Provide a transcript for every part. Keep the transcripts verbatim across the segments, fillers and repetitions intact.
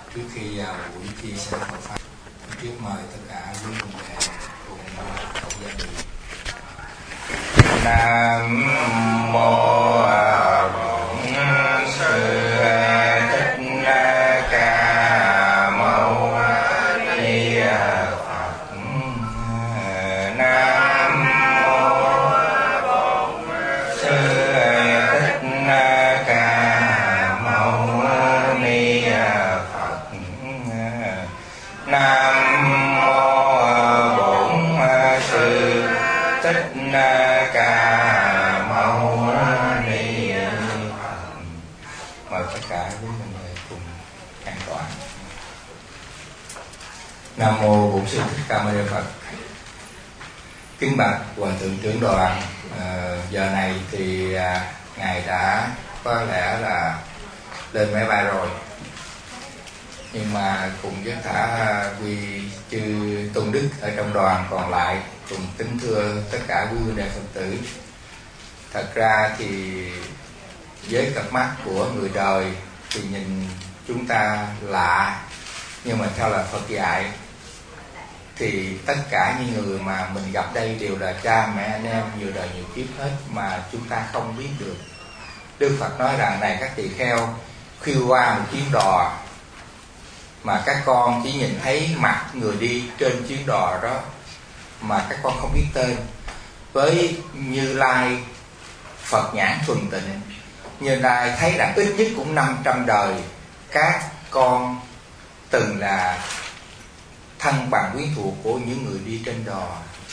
Trước khi vào buổi chia sẻ Phật pháp, trước mời tất cả quý huynh đệ cùng cộng gia đình. Nam mô Bổn Sư Thích Ca Mâu Ni Phật. Nam mô Bổn Sư Thích Ca Mâu Ni Phật. Nam mô Bổn Sư Thích Ca Mâu Ni Phật. Mời tất cả quý vị cùng an toàn. Nam mô Bổn Sư Thích Ca Mâu Ni Phật. Kính bạch Hòa thượng trưởng đoàn, à, giờ này thì à, ngài đã có lẽ là lên máy bay rồi, nhưng mà cùng với cả quý chư tôn đức ở trong đoàn còn lại cùng kính thưa tất cả quý huynh đệ Phật tử. Thật ra thì với cặp mắt của người đời thì nhìn chúng ta lạ, nhưng mà theo là Phật dạy thì tất cả những người mà mình gặp đây đều là cha mẹ anh em nhiều đời nhiều kiếp hết mà chúng ta không biết được. Đức Phật nói rằng này các tỳ kheo, khi qua một chuyến đò mà các con chỉ nhìn thấy mặt người đi trên chuyến đò đó mà các con không biết tên, với Như Lai Phật nhãn thuần tịnh, Như Lai thấy rằng ít nhất cũng năm trăm đời các con từng là thân bằng quyến thuộc của những người đi trên đò.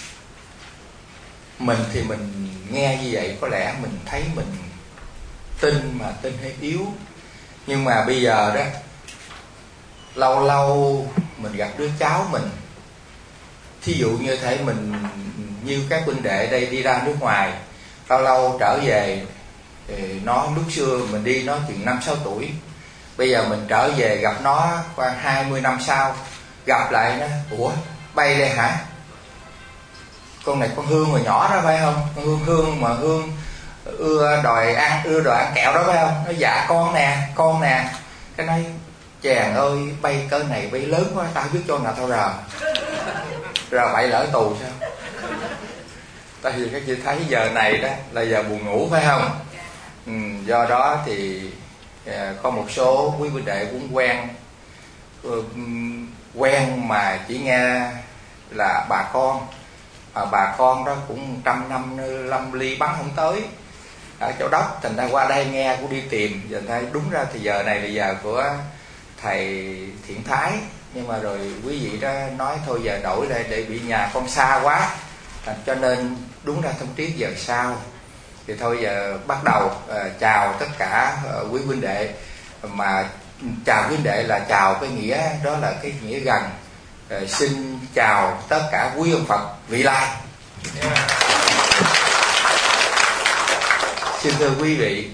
Mình thì mình nghe như vậy có lẽ mình thấy mình tin mà tin hơi yếu, nhưng mà bây giờ đó lâu lâu mình gặp đứa cháu mình, thí dụ như thể mình như các huynh đệ đây đi ra nước ngoài, lâu lâu trở về nó lúc xưa mình đi nó chừng năm sáu tuổi, bây giờ mình trở về gặp nó khoảng hai mươi năm sau, gặp lại nó, ủa bay đây hả, con này con Hương hồi nhỏ đó phải không, con Hương Hương mà Hương ưa đòi ăn ưa đòi ăn kẹo đó phải không, nó dạ con nè con nè, cái nói chàng ơi bay cỡ này bay lớn quá tao biết cho nào tao rờ rờ vậy lỡ tù sao. Tại vì các chị thấy giờ này đó là giờ buồn ngủ phải không, ừ, do đó thì à, có một số quý vị đệ cũng quen uh, quen mà chỉ nghe là bà con, à, bà con đó cũng trăm năm lâm ly bắn không tới ở chỗ Đốc, thành ra qua đây nghe cũng đi tìm. Giờ thấy đúng ra thì giờ này là giờ của thầy Thiện Thái, nhưng mà rồi quý vị đó nói thôi giờ đổi lại để bị nhà con xa quá, à, cho nên đúng ra thông tiết giờ sau thì thôi giờ bắt đầu à, chào tất cả à, quý huynh đệ, mà chào quý huynh đệ là chào cái nghĩa đó là cái nghĩa gần, à, xin chào tất cả quý ông Phật vị lai. Yeah. Xin thưa quý vị,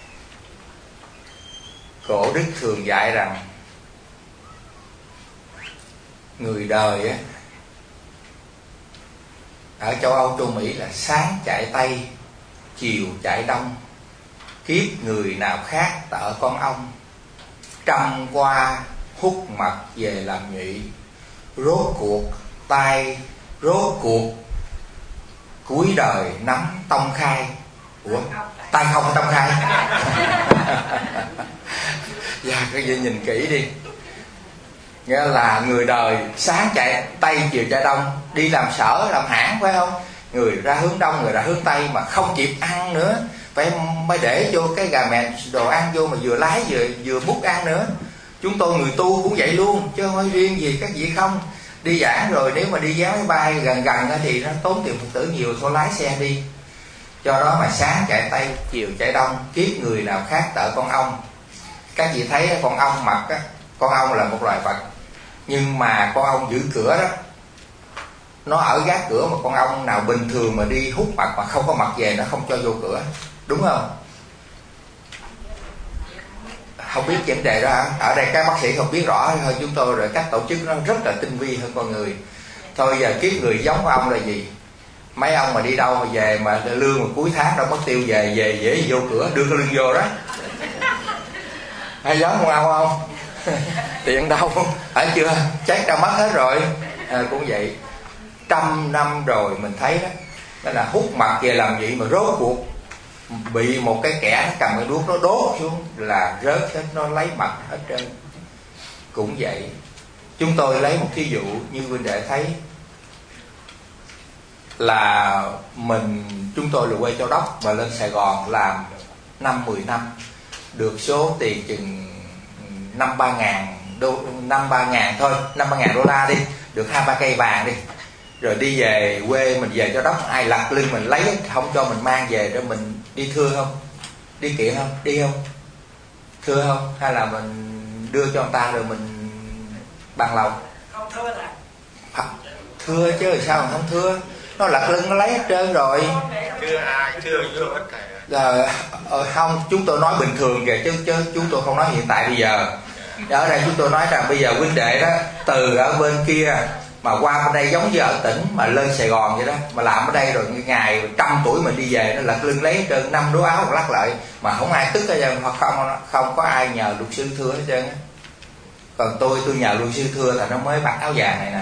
cổ đức thường dạy rằng người đời á, ở châu Âu châu Mỹ là sáng chạy Tây chiều chạy Đông, kiếp người nào khác tợ con ong, trăm qua hút mật về làm nhụy, rốt cuộc tay rốt cuộc cuối đời nắm tông khai. Ủa tay không tông khai dạ cái gì nhìn kỹ đi, nghĩa là người đời sáng chạy Tây chiều chạy Đông, đi làm sở làm hãng phải không, người ra hướng Đông người ra hướng Tây mà không kịp ăn nữa, phải mới để vô cái gà mẹ đồ ăn vô mà vừa lái vừa vừa múc ăn nữa. Chúng tôi người tu cũng vậy luôn chứ không có riêng gì các vị không. Đi giảng rồi nếu mà đi vé máy bay gần gần thì nó tốn tiền Phật tử nhiều, thôi lái xe đi. Do đó mà sáng chạy Tây chiều chạy Đông, kiếp người nào khác tợ con ong. Các vị thấy con ong mật á, con ong là một loài vật, nhưng mà con ong giữ cửa đó, nó ở gác cửa, mà con ong nào bình thường mà đi hút mật mà không có mật về nó không cho vô cửa, đúng không? Không biết vấn đề đó hả? Ở đây các bác sĩ không biết rõ hơn chúng tôi, rồi các tổ chức nó rất là tinh vi hơn con người. Thôi giờ kiếp người giống ông là gì? Mấy ông mà đi đâu mà về mà lương mà cuối tháng đâu mất tiêu, về về dễ vô cửa đưa cái lưng vô đó. Hay giống con ông không? Tiền đâu, phải chưa, chết đã mất hết rồi. À, cũng vậy, trăm năm rồi mình thấy đó, đó là hút mặt về làm gì mà rốt cuộc bị một cái kẻ nó cầm cái đuốc nó đốt xuống là rớt hết, nó lấy mặt hết trơn. Cũng vậy, chúng tôi lấy một thí dụ như huynh đệ thấy là mình, chúng tôi là quê Châu Đốc và lên Sài Gòn làm năm mười năm, được số tiền chừng năm ba ngàn đô, năm ba ngàn thôi, năm ba ngàn đô la đi, được hai ba cây vàng đi, rồi đi về quê mình, về Châu Đốc ai lặt lưng mình lấy không cho mình mang về để mình đi thưa không, đi kiện không, đi không, thưa không, hay là mình đưa cho người ta rồi mình bằng lòng? Không thưa là thưa chứ sao mà không thưa, nó lặt lưng nó lấy hết trơn rồi. Thưa ai, thưa thưa hết thảy. Là ờ, không, chúng tôi nói bình thường kìa, chứ chứ chúng tôi không nói hiện tại bây giờ. Ở đây chúng tôi nói rằng bây giờ huynh đệ đó từ ở bên kia mà qua bên đây giống như ở tỉnh mà lên Sài Gòn vậy đó, mà làm ở đây rồi ngày trăm tuổi mình đi về nó lật lưng lấy hết trơn, năm đố áo lắc lại mà không ai tức hết trơn, không không có ai nhờ luật sư thưa hết trơn. Còn tôi tôi nhờ luật sư thưa là nó mới bắt áo vàng này nè.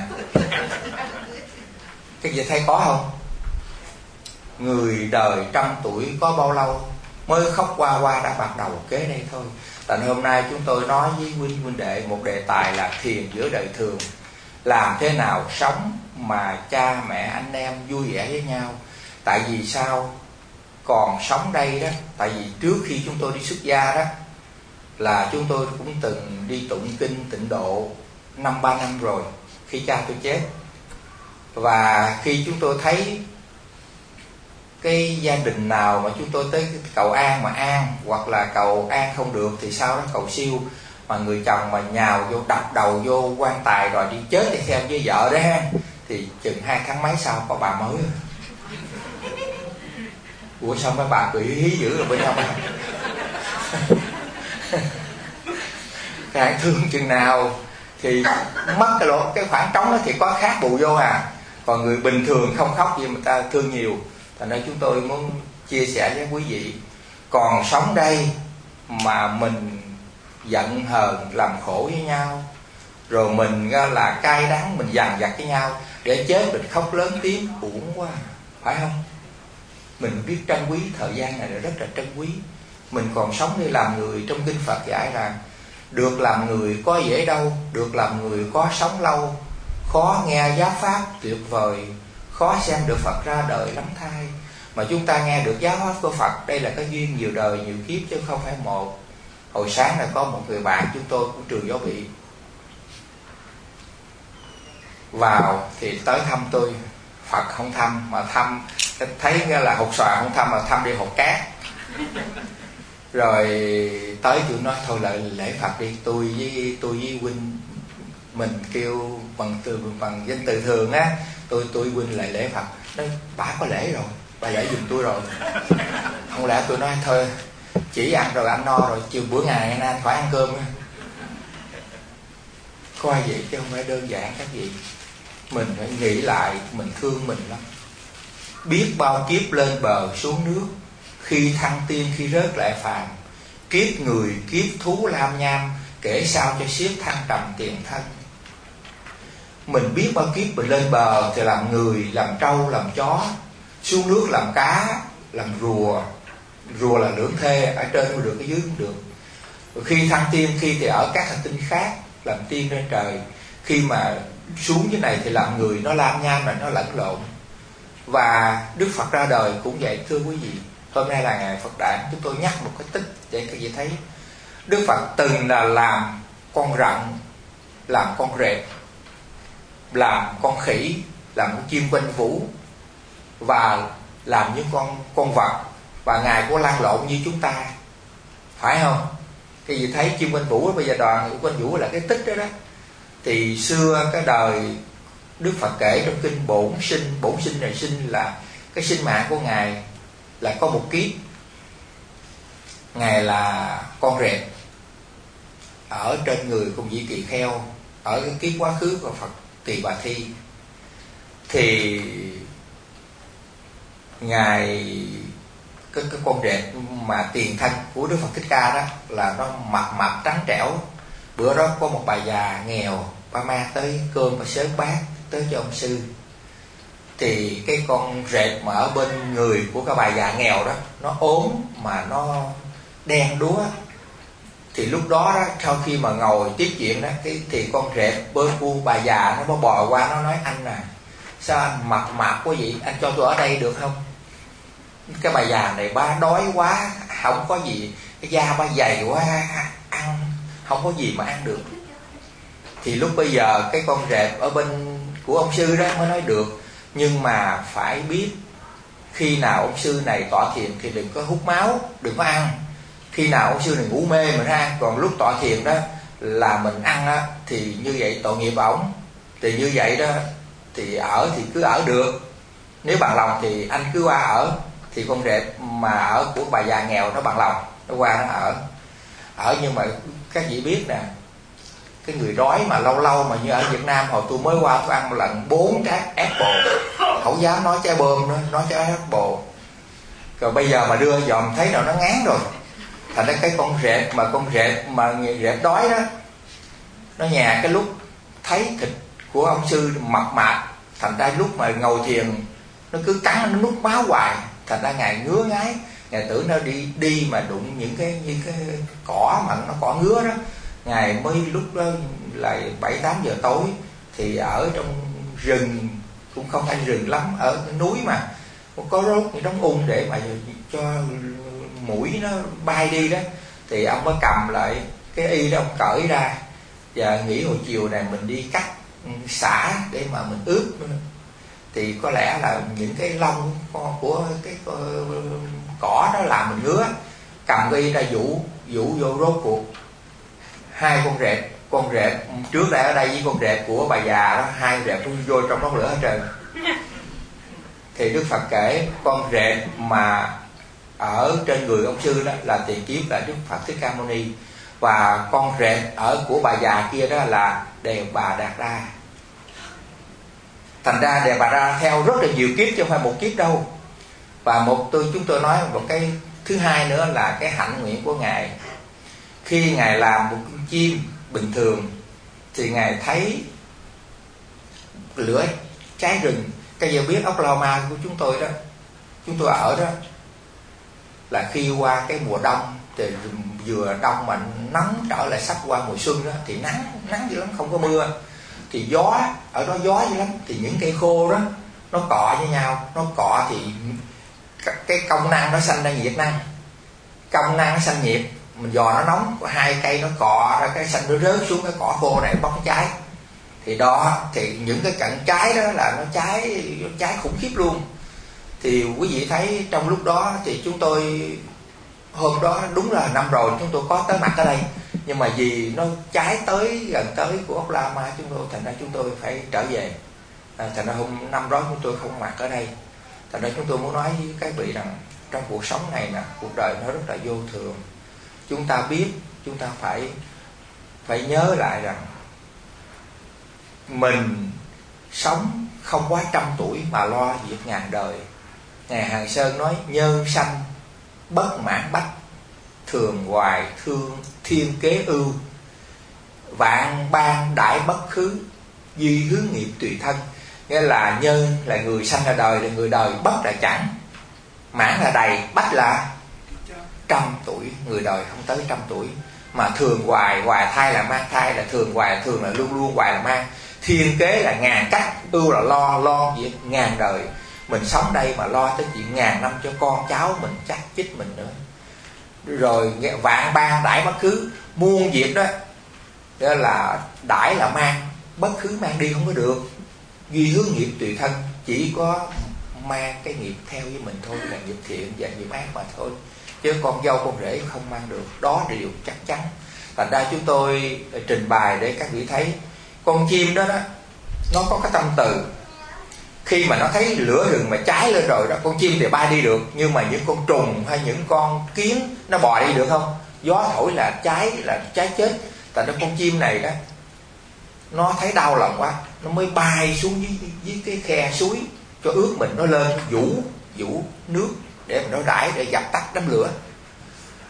Cái gì thấy có không? Người đời trăm tuổi có bao lâu mới khóc qua qua đã bạc đầu kế đây thôi. Tại hôm nay chúng tôi nói với huynh huynh đệ một đề tài là thiền giữa đời thường. Làm thế nào sống mà cha mẹ anh em vui vẻ với nhau. Tại vì sao còn sống đây đó, tại vì trước khi chúng tôi đi xuất gia đó là chúng tôi cũng từng đi tụng kinh tịnh độ năm ba năm rồi khi cha tôi chết. Và khi chúng tôi thấy cái gia đình nào mà chúng tôi tới cầu an mà an, hoặc là cầu an không được thì sau đó cầu siêu, mà người chồng mà nhào vô đập đầu vô quan tài rồi đi chết đi theo với vợ đó ha, thì chừng hai tháng mấy sau có bà mới. Ủa sao mấy bà cười hí dữ rồi bên trong à? Càng thương chừng nào thì mất cái lỗ, cái khoảng trống đó thì có khác bù vô à. Còn người bình thường không khóc gì mà ta thương nhiều. Thành ra chúng tôi muốn chia sẻ với quý vị, còn sống đây mà mình giận hờn làm khổ với nhau, rồi mình là cay đắng, mình dằn vặt với nhau, để chết mình khóc lớn tiếng uổng quá, phải không? Mình biết trân quý thời gian này là rất là trân quý. Mình còn sống để làm người, trong kinh Phật dạy rằng được làm người có dễ đâu, được làm người có sống lâu, khó nghe giáo pháp tuyệt vời, khó xem được Phật ra đời lắm thay. Mà chúng ta nghe được giáo pháp của Phật, đây là cái duyên nhiều đời nhiều kiếp chứ không phải một. Hồi sáng là có một người bạn chúng tôi cũng trường giáo bị vào thì tới thăm tôi. Phật không thăm mà thăm, thấy nghe là hột xoàn không thăm mà thăm đi hột cát. Rồi tới tôi nói thôi lại lễ Phật đi, tôi với tôi với huynh mình kêu bằng từ bằng danh từ thường á, tôi tôi huynh lại lễ Phật. Nói bà có lễ rồi, bà lễ giùm tôi rồi. Không lẽ tôi nói thôi chỉ ăn rồi anh no rồi, chiều bữa ngày anh ăn phải ăn cơm. Coi vậy chứ không phải đơn giản các vị. Mình phải nghĩ lại, mình thương mình lắm. Biết bao kiếp lên bờ xuống nước, khi thăng tiên khi rớt lại phàm, kiếp người kiếp thú lam nham, kể sao cho xiết thăng trầm tiền thân. Mình biết bao kiếp mình lên bờ thì làm người, làm trâu, làm chó, xuống nước làm cá, làm rùa. Rùa là lưỡng thê, ở trên cũng được, ở dưới cũng được. Rồi khi thăng tiên, khi thì ở các hành tinh khác làm tiên trên trời. Khi mà xuống dưới này thì làm người, nó lam nham là nó lẫn lộn. Và Đức Phật ra đời cũng vậy thưa quý vị. Hôm nay là ngày Phật Đản, chúng tôi nhắc một cái tích để các vị thấy Đức Phật từng là làm con rận, làm con rệp, làm con khỉ, làm con chim quanh vũ, và làm những con con vật. Và Ngài cũng lăn lộn như chúng ta, phải không? Cái gì thấy chim quanh vũ, bây giờ đoàn quanh vũ là cái tích đó đó. Thì xưa cái đời Đức Phật kể trong kinh bổn sinh, bổn sinh này sinh là cái sinh mạng của Ngài là có một kiếp. Ngài là con rệp ở trên người cùng vị tỳ kheo, ở cái kiếp quá khứ của Phật Tỳ Bà Thi. Thì Ngài cái, cái con rệp mà tiền thân của Đức Phật Thích Ca đó là nó mập mập trắng trẻo, Bữa đó có một bà già nghèo, ba ma tới cơm và sớm bát tới cho ông sư. Thì cái con rệp mà ở bên người của cái bà già nghèo đó, nó ốm mà nó đen đúa. Thì lúc đó đó, sau khi mà ngồi tiếp chuyện đó, cái thì con rệp bên của bà già nó bò qua, nó nói: anh à, sao anh mập mạp quá vậy, anh cho tôi ở đây được không? Cái bà già này ba đói quá, không có gì, cái da ba dày quá, ăn không có gì mà ăn được. Thì lúc bây giờ cái con rệp ở bên của ông sư đó mới nói: được, nhưng mà phải biết khi nào ông sư này tọa thiền thì đừng có hút máu, đừng có ăn. Khi nào ông sư này ngủ mê mình ăn, còn lúc tọa thiền đó là mình ăn á, thì như vậy tội nghiệp ổng. Thì như vậy đó thì ở thì cứ ở được, nếu bằng lòng thì anh cứ qua ở. Thì con rệp mà ở của bà già nghèo nó bằng lòng, nó qua nó ở. Ở nhưng mà các vị biết nè, cái người đói mà lâu lâu mà như ở Việt Nam hồi tôi mới qua tôi ăn một lần bốn trái apple, không dám nói trái bơm nữa, nói trái apple. Rồi bây giờ mà đưa dòm thấy nào nó ngán rồi. Thành ra cái con rệp mà con rệp mà người rệp đói đó, nó nhà cái lúc thấy thịt của ông sư mập mạp, thành ra lúc mà ngồi thiền nó cứ cắn, nó nuốt máu hoài. Thành ra ngài ngứa ngái, ngài tưởng nó đi đi mà đụng những cái như cái cỏ mà nó cỏ ngứa đó. Ngài mới lúc đó là bảy tám giờ tối, thì ở trong rừng cũng không ăn rừng lắm, ở núi mà có rốt những đống ung để mà cho mũi nó bay đi đó. Thì ông mới cầm lại cái y đó, ông cởi ra và nghĩ hồi chiều này mình đi cắt xả để mà mình ướp. Thì có lẽ là những cái lông của cái cỏ đó làm mình ngứa. Cầm cái y ra vũ vũ vô, rốt cuộc hai con rệp, con rệp trước đây ở đây với con rệp của bà già đó, hai rệp vô trong đống lửa hết trơn. Thì Đức Phật kể con rệp mà ở trên người ông sư đó là tiền kiếp là Đức Phật Thích Ca Mâu Ni, và con rệp ở của bà già kia đó là Đề Bà Đạt Đa. Thành ra Đề Bà Đạt Đa theo rất là nhiều kiếp chứ không phải một kiếp đâu. Và một tôi chúng tôi nói một cái thứ hai nữa là cái hạnh nguyện của ngài. Khi ngài làm một con chim bình thường thì ngài thấy lửa cháy rừng. Cái giờ biết Oklahoma của chúng tôi đó, chúng tôi ở đó, là khi qua cái mùa đông thì vừa đông mà nắng trở lại sắp qua mùa xuân đó, thì nắng nắng dữ lắm, không có mưa. Thì gió ở đó gió dữ lắm, thì những cây khô đó nó cọ với nhau, nó cọ thì cái công năng nó sanh ra nhiệt năng, công năng nó sanh nhiệt. Mình dò nó nóng, có hai cây nó cọ ra cái sanh nó rớt xuống cái cỏ khô này bốc cháy. Thì đó, thì những cái cận cháy đó là nó cháy, nó cháy khủng khiếp luôn. Thì quý vị thấy trong lúc đó thì chúng tôi hôm đó đúng là năm rồi chúng tôi có tới mặt ở đây, nhưng mà vì nó cháy tới gần tới của Oklahoma chúng tôi, thành ra chúng tôi phải trở về. À, thành ra hôm năm đó chúng tôi không mặt ở đây. Thành ra chúng tôi muốn nói với các vị rằng trong cuộc sống này nè, cuộc đời nó rất là vô thường. Chúng ta biết, chúng ta phải phải nhớ lại rằng mình sống không quá trăm tuổi mà lo việc ngàn đời. Ngài Hàng Sơn nói: nhân sanh bất mãn bách, thường hoài thương thiên kế ưu, vạn ban đại bất khứ, duy hướng nghiệp tùy thân. Nghĩa là nhân là người sanh ra đời, là người đời, bất là chẳng, mãn là đầy, bách là trăm tuổi. Người đời không tới trăm tuổi, mà thường hoài, hoài thai là mang thai, là thường hoài, thường là luôn luôn, hoài là mang. Thiên kế là ngàn cách, ưu là lo, lo việc ngàn đời. Mình sống đây mà lo tới chuyện ngàn năm cho con cháu mình, chắc chích mình nữa. Rồi vạn ban đại bất khứ, muôn việc đó, đó là đại là mang, bất khứ mang đi không có được. Duy hướng nghiệp tùy thân, chỉ có mang cái nghiệp theo với mình thôi, là nghiệp thiện và nghiệp ác mà thôi, chứ con dâu con rể không mang được. Đó là điều chắc chắn. Thành ra chúng tôi trình bày để các vị thấy con chim đó, đó nó có cái tâm từ. Khi mà nó thấy lửa rừng mà cháy lên rồi đó, con chim thì bay đi được, nhưng mà những con trùng hay những con kiến nó bò đi được không? Gió thổi là cháy, là cháy chết. Tại đó con chim này đó, nó thấy đau lòng quá, nó mới bay xuống dưới, dưới cái khe suối cho ướt mình, nó lên vũ vũ nước để mà nó đãi, để dập tắt đám lửa.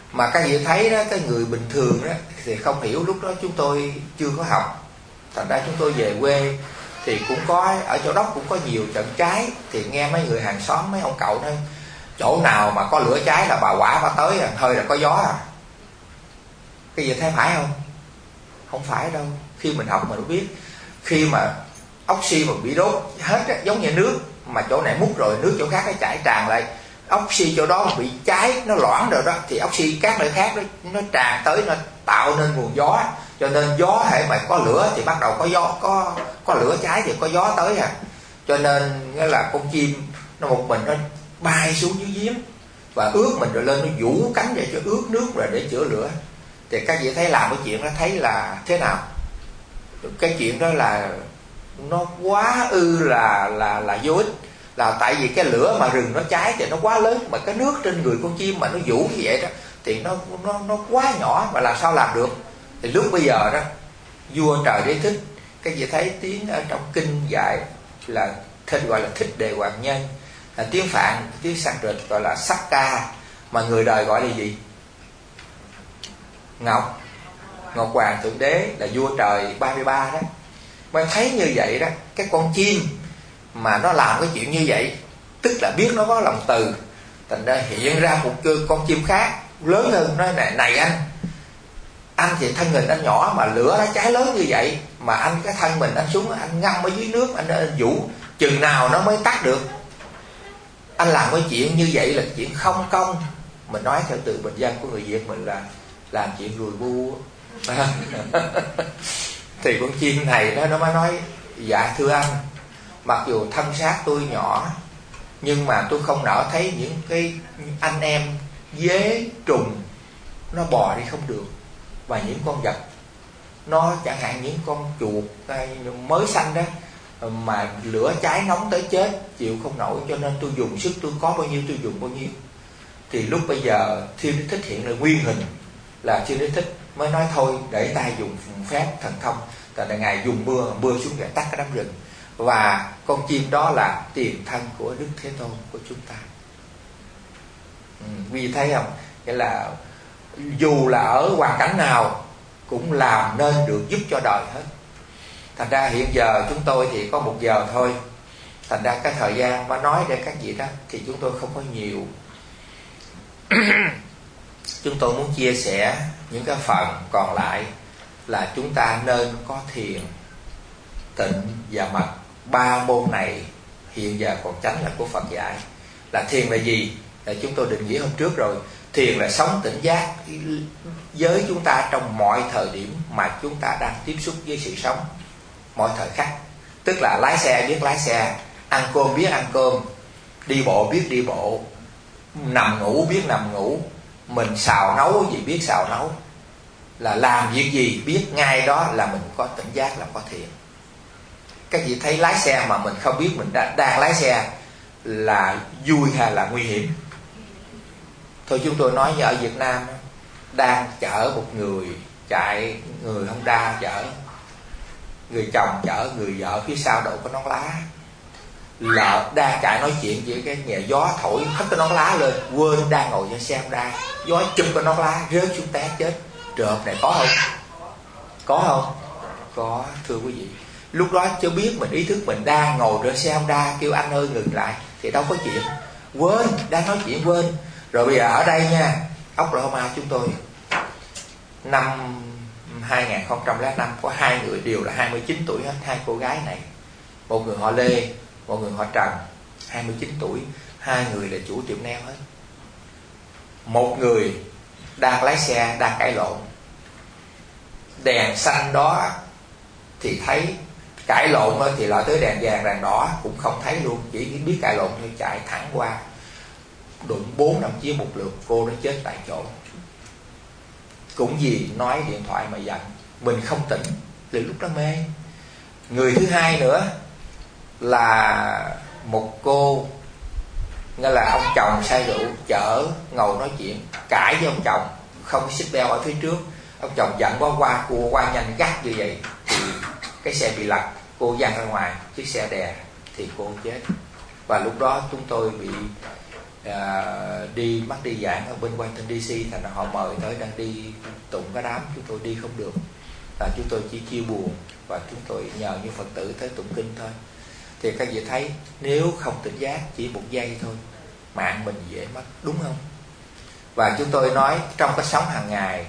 Mà các vị thấy đó, cái người bình thường đó thì không hiểu, lúc đó chúng tôi chưa có học, thành ra chúng tôi về quê thì cũng có ở chỗ Đốc cũng có nhiều trận cháy, thì nghe mấy người hàng xóm, mấy ông cậu nói chỗ nào mà có lửa cháy là bà quả bà tới à, hơi là có gió à. Cái gì thấy phải không? Không phải đâu. Khi mình học mình biết, khi mà oxy mà bị đốt hết á, giống như nước mà chỗ này múc rồi nước chỗ khác nó chảy tràn lại, oxy chỗ đó mà bị cháy nó loãng rồi đó, thì oxy các nơi khác nó, nó tràn tới, nó tạo nên nguồn gió. Cho nên gió hệ mà có lửa thì bắt đầu có gió, có có lửa cháy thì có gió tới à. Cho nên nghĩa là con chim nó một mình nó bay xuống dưới giếng và ướt mình rồi lên nó vũ cánh để cho ướt nước rồi để chữa lửa. Thì các vị thấy làm cái chuyện đó thấy là thế nào? Cái chuyện đó là nó quá ư là là là vô ích. Là tại vì cái lửa mà rừng nó cháy thì nó quá lớn, mà cái nước trên người con chim mà nó vũ như vậy đó thì nó nó nó quá nhỏ, mà làm sao làm được? Thì lúc bây giờ đó vua Trời Đế Thích, các vị thấy tiếng ở trong kinh dạy là thích gọi là Thích Đề Hoàng Nhân, là tiếng Phạn, tiếng Sanskrit gọi là Sắc Ca, mà người đời gọi là gì? Ngọc Ngọc Hoàng Thượng Đế, là vua trời ba mươi ba đó. Mà thấy như vậy đó, cái con chim mà nó làm cái chuyện như vậy, tức là biết nó có lòng từ, thành ra hiện ra một con chim khác lớn hơn, nói này này anh anh thì thân hình anh nhỏ mà lửa nó cháy lớn như vậy, mà anh cái thân mình anh xuống anh ngâm ở dưới nước, anh, anh vũ chừng nào nó mới tắt được? Anh làm cái chuyện như vậy là chuyện không công. Mình nói theo từ bình dân của người Việt mình là làm chuyện lùi bu. Thì con chim này nó nó mới nói dạ thưa anh, mặc dù thân xác tôi nhỏ nhưng mà tôi không nỡ thấy những cái anh em dế trùng nó bò đi không được, và những con vật nó chẳng hạn những con chuột mới sanh đó mà lửa cháy nóng tới chết chịu không nổi, cho nên tôi dùng sức tôi có bao nhiêu tôi dùng bao nhiêu. Thì lúc bây giờ Thiên Đế Thích hiện là nguyên hình, là Thiên Đế Thích mới nói thôi để tay dùng phép thần thông, tại là ngài dùng mưa mưa xuống để tắt cái đám rừng, và con chim đó là tiền thân của Đức Thế Tôn của chúng ta. Ừ, vì thấy không, nghĩa là dù là ở hoàn cảnh nào cũng làm nên được giúp cho đời hết. Thành ra hiện giờ chúng tôi thì có một giờ thôi, thành ra cái thời gian mà nói để các vị đó thì chúng tôi không có nhiều. Chúng tôi muốn chia sẻ những cái phần còn lại là chúng ta nên có thiền, tịnh và mật. Ba môn này hiện giờ còn chánh là của Phật dạy. Là thiền là gì? Là chúng tôi định nghĩa hôm trước rồi. Thiền là sống tỉnh giác với chúng ta trong mọi thời điểm mà chúng ta đang tiếp xúc với sự sống, mọi thời khắc. Tức là lái xe biết lái xe, ăn cơm biết ăn cơm, đi bộ biết đi bộ, nằm ngủ biết nằm ngủ, mình xào nấu gì biết xào nấu, là làm việc gì biết ngay đó là mình có tỉnh giác, là có thiền. Các vị thấy lái xe mà mình không biết mình đang, đang lái xe là vui hay là nguy hiểm? Thôi chúng tôi nói như ở Việt Nam, đang chở một người chạy, người Honda chở, người chồng chở người vợ phía sau đội có nón lá, là đang chạy nói chuyện với cái nhà gió thổi hất cái nón lá lên, quên đang ngồi trên xe Honda, gió chụp cái nón lá rớt xuống té chết. Trường hợp này có không? Có không? Có, thưa quý vị. Lúc đó chưa biết mình ý thức mình đang ngồi trên xe Honda, kêu anh ơi ngừng lại thì đâu có chuyện, quên, đang nói chuyện quên. Rồi bây giờ ở đây nha, Oklahoma chúng tôi năm hai không không năm có hai người đều là hai mươi chín tuổi hết, hai cô gái này, một người họ Lê, một người họ Trần, hai mươi chín tuổi, hai người là chủ tiệm nail hết. Một người đang lái xe đang cãi lộn, đèn xanh đó thì thấy, cãi lộn thì lại tới đèn vàng đèn đỏ cũng không thấy luôn, chỉ biết cãi lộn thôi, chạy thẳng qua đụng bốn năm chiếc một lượt, cô nó chết tại chỗ. Cũng vì nói điện thoại mà giận, mình không tỉnh, từ lúc đó mê. Người thứ hai nữa là một cô, nghĩa là ông chồng say rượu chở ngồi nói chuyện cãi với ông chồng, không có xích beo ở phía trước, ông chồng giận quá qua cô qua nhanh gắt như vậy thì cái xe bị lật, cô văng ra ngoài, chiếc xe đè thì cô chết. Và lúc đó chúng tôi bị à, đi mắc đi giảng ở bên Washington D C, thành ra họ mời tới đang đi tụng cái đám, chúng tôi đi không được, à, chúng tôi chỉ chia buồn và chúng tôi nhờ như Phật tử tới tụng kinh thôi. Thì các vị thấy nếu không tỉnh giác chỉ một giây thôi, mạng mình dễ mất, đúng không? Và chúng tôi nói trong cái sống hàng ngày,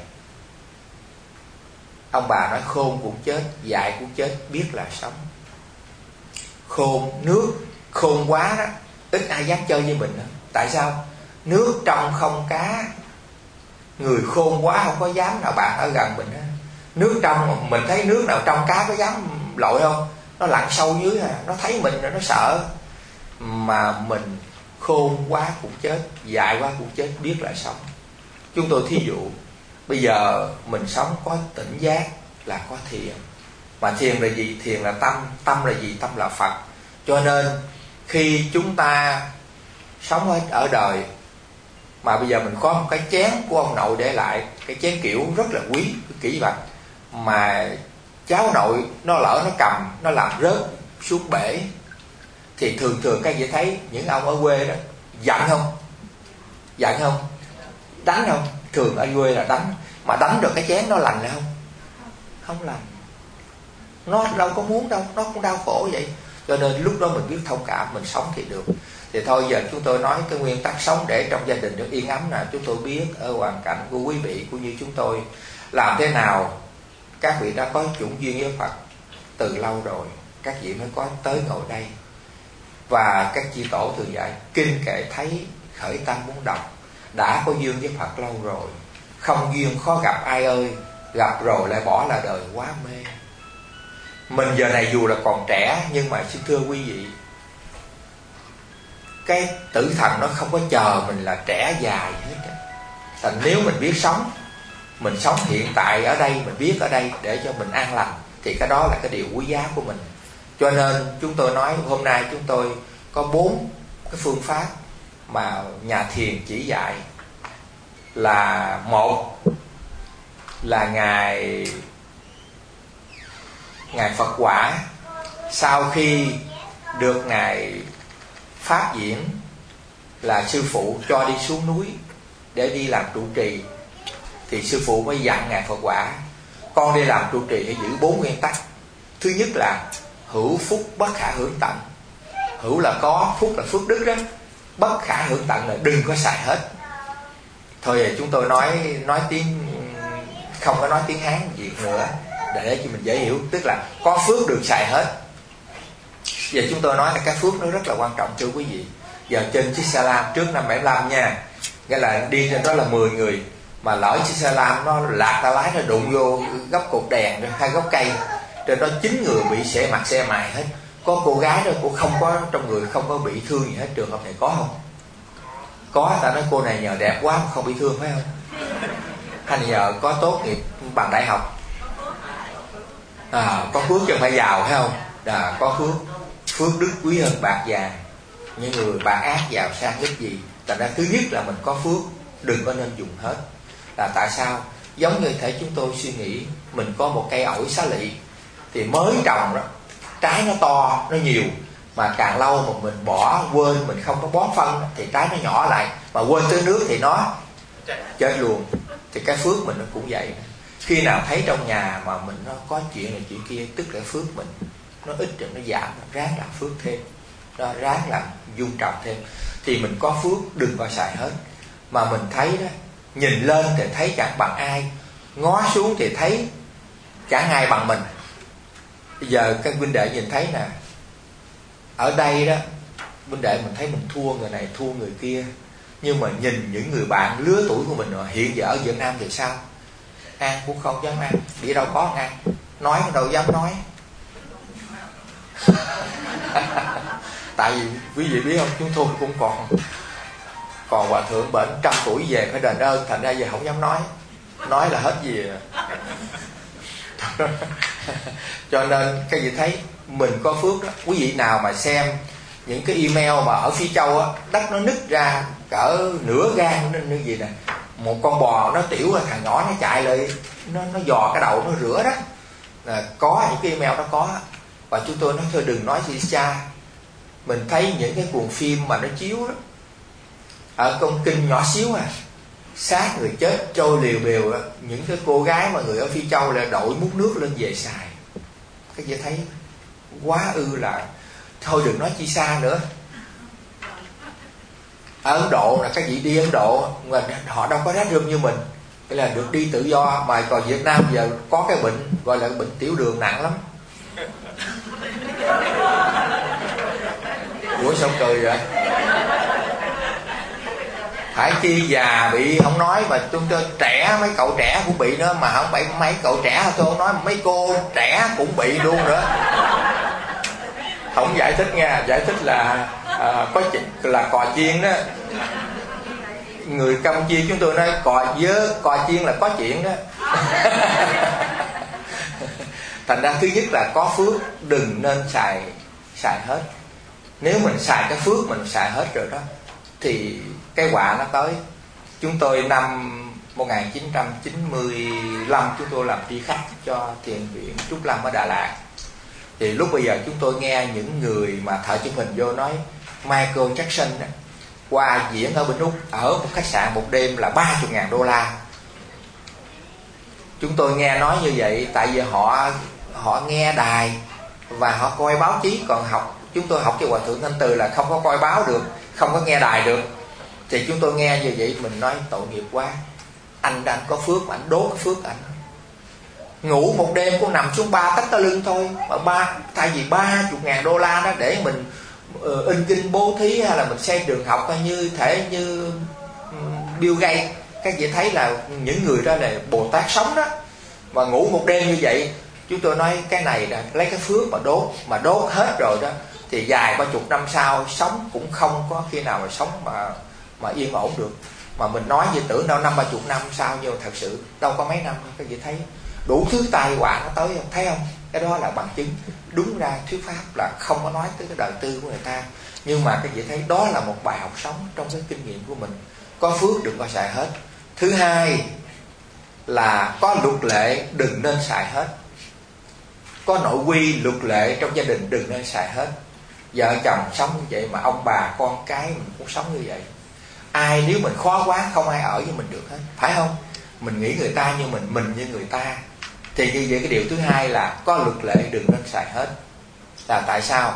ông bà nói khôn cũng chết, dại cũng chết, biết là sống. Khôn, nước khôn quá đó, ít ai dám chơi với mình nữa. Tại sao? Nước trong không cá, người khôn quá không có dám nào bạn ở gần mình đó. Nước trong, mình thấy nước nào trong cá có dám lội không? Nó lặn sâu dưới à, nó thấy mình rồi nó sợ. Mà mình khôn quá cũng chết, dại quá cũng chết, biết là sống. Chúng tôi thí dụ bây giờ mình sống có tỉnh giác là có thiền. Mà thiền là gì? Thiền là tâm. Tâm là gì? Tâm là Phật. Cho nên khi chúng ta sống ở đời mà bây giờ mình có một cái chén của ông nội để lại, cái chén kiểu rất là quý, kỹ vật, mà cháu nội nó lỡ nó cầm, nó làm rớt xuống bể, thì thường thường các vị thấy những ông ở quê đó giận không? Giận không? Đánh không? Thường ở quê là đánh. Mà đánh được cái chén nó lành lại không? Không lành. Nó đâu có muốn đâu, nó cũng đau khổ vậy. Cho nên lúc đó mình biết thông cảm, mình sống thì được. Thì thôi giờ chúng tôi nói cái nguyên tắc sống để trong gia đình được yên ấm là chúng tôi biết ở hoàn cảnh của quý vị cũng như chúng tôi làm thế nào. Các vị đã có chủng duyên với Phật từ lâu rồi, các vị mới có tới ngồi đây. Và các chi tổ thường dạy kinh kệ thấy khởi tâm muốn đọc. Đã có duyên với Phật lâu rồi, không duyên khó gặp ai ơi, gặp rồi lại bỏ là đời quá mê. Mình giờ này dù là còn trẻ, nhưng mà xin thưa quý vị, cái tử thần nó không có chờ mình là trẻ dài hết. Thành nếu mình biết sống, mình sống hiện tại ở đây, mình biết ở đây để cho mình an lành, thì cái đó là cái điều quý giá của mình. Cho nên chúng tôi nói hôm nay chúng tôi có bốn cái phương pháp mà nhà thiền chỉ dạy. Là một là ngài ngài Phật Quả sau khi được ngài phát diễn là sư phụ cho đi xuống núi để đi làm trụ trì, thì sư phụ mới dặn ngài Phật Quả: con đi làm trụ trì hãy giữ bốn nguyên tắc. Thứ nhất là hữu phúc bất khả hưởng tận. Hữu là có, phúc là phước đức đó, bất khả hưởng tận là đừng có xài hết. Thôi chúng tôi nói nói tiếng không có nói tiếng Hán Việt nữa để cho mình dễ hiểu, tức là có phước được xài hết. Giờ chúng tôi nói là cái phước nó rất là quan trọng thưa quý vị. Giờ trên chiếc xe lam trước năm bảy lăm nha, nghĩa là đi trên đó là mười người, mà lỡ chiếc xe lam nó lạc ta lái, nó đụng vô góc cột đèn hay gốc cây, trên đó chín người bị xẻ mặt xe mài hết. Có cô gái đó cũng không có, trong người không có bị thương gì hết. Trường hợp này có không? Có. Ta nói cô này nhờ đẹp quá không bị thương phải không? Hay nhờ có tốt nghiệp bằng đại học, à, có phước chứ không phải giàu phải không? À, có phước. Phước đức quý hơn bạc vàng. Những người bạc ác giàu sang ích gì. Thành ra thứ nhất là mình có phước, đừng có nên dùng hết. Là tại sao? Giống như thể chúng tôi suy nghĩ, mình có một cây ổi xá lị, thì mới trồng đó, trái nó to, nó nhiều, mà càng lâu mà mình bỏ quên, mình không có bón phân thì trái nó nhỏ lại, mà quên tưới nước thì nó chết luôn. Thì cái phước mình nó cũng vậy. Khi nào thấy trong nhà mà mình nó có chuyện này chuyện kia, tức là phước mình nó ít rồi, nó giảm, nó ráng làm phước thêm, nó ráng làm dung trồng thêm, thì mình có phước, đừng có xài hết. Mà mình thấy đó, nhìn lên thì thấy chẳng bằng ai, ngó xuống thì thấy chẳng ai bằng mình. Bây giờ các huynh đệ nhìn thấy nè, ở đây đó, huynh đệ mình thấy mình thua người này, thua người kia, nhưng mà nhìn những người bạn lứa tuổi của mình hiện giờ ở Việt Nam thì sao? Ăn cũng không dám ăn, đi đâu có ăn, nói đâu dám nói. Tại vì quý vị biết không, chúng tôi cũng còn còn hòa thượng bệnh trăm tuổi về phải đền ơn, thành ra giờ không dám nói, nói là hết gì. Cho nên các vị thấy mình có phước đó. Quý vị nào mà xem những cái email mà ở Phi Châu á, đất nó nứt ra cỡ nửa gan nó như gì nè, một con bò nó tiểu, thằng nhỏ nó chạy lại, nó nó dò cái đầu nó rửa đó, là có những cái email đó có. Và chúng tôi nói thôi đừng nói gì xa. Mình thấy những cái cuồng phim mà nó chiếu đó, ở con kinh nhỏ xíu à, xác người chết trôi liều bèo đó, những cái cô gái mà người ở Phi Châu là đội múc nước lên về xài. Các vị thấy quá ư là thôi đừng nói chi xa nữa. Ở Ấn Độ là các vị đi Ấn Độ mà họ đâu có rát rưm như mình, cái là được đi tự do. Mà còn Việt Nam giờ có cái bệnh gọi là bệnh tiểu đường nặng lắm. Ủa sao cười vậy? Phải chi già bị không nói mà chúng tôi trẻ, mấy cậu trẻ cũng bị nữa. Mà không phải mấy cậu trẻ tôi không nói, mấy cô trẻ cũng bị luôn nữa. Không giải thích nha, giải thích là à, có là cò chiên đó. Người Campuchia chúng tôi nói cò dớ, cò chiên là có chuyện đó. Thành ra thứ nhất là có phước đừng nên xài xài hết. Nếu mình xài cái phước mình xài hết rồi đó thì cái quả nó tới. Chúng tôi năm một nghìn chín trăm chín mươi lăm chúng tôi làm tri khách cho thiền viện Trúc Lâm ở Đà Lạt. Thì lúc bây giờ chúng tôi nghe những người mà thợ chụp hình vô nói Michael Jackson đó, qua diễn ở bên Úc ở một khách sạn một đêm là ba mươi ngàn đô la. Chúng tôi nghe nói như vậy tại vì họ họ nghe đài và họ coi báo chí. Còn học chúng tôi học cho Hòa Thượng Thanh Từ là không có coi báo được, không có nghe đài được. Thì chúng tôi nghe như vậy mình nói tội nghiệp quá. Anh đang có phước mà anh đốt cái phước anh. Ngủ một đêm cũng nằm xuống ba tách tới lưng thôi mà ba thay vì ba mươi ngàn đô la đó để mình uh, in kinh bố thí hay là mình xây trường học hay như thể như um, Bill Gates. Các vị thấy là những người đó là Bồ Tát sống đó. Mà ngủ một đêm như vậy, chúng tôi nói cái này là lấy cái phước mà đốt. Mà đốt hết rồi đó thì dài ba chục năm sau sống cũng không có khi nào mà sống mà mà yên ổn được. Mà mình nói như tưởng đâu năm ba chục năm sau, nhưng thật sự đâu có mấy năm. Các vị thấy đủ thứ tai họa nó tới không? Thấy không? Cái đó là bằng chứng. Đúng ra thuyết pháp là không có nói tới cái đời tư của người ta, nhưng mà các vị thấy đó là một bài học sống trong cái kinh nghiệm của mình. Có phước đừng có xài hết. Thứ hai là có luật lệ đừng nên xài hết. Có nội quy luật lệ trong gia đình đừng nên xài hết. Vợ chồng sống như vậy mà ông bà con cái mình cũng sống như vậy. Ai nếu mình khó quá không ai ở với mình được hết, phải không? Mình nghĩ người ta như mình, mình như người ta. Thì như vậy cái điều thứ hai là có luật lệ đừng nên xài hết. Là tại sao?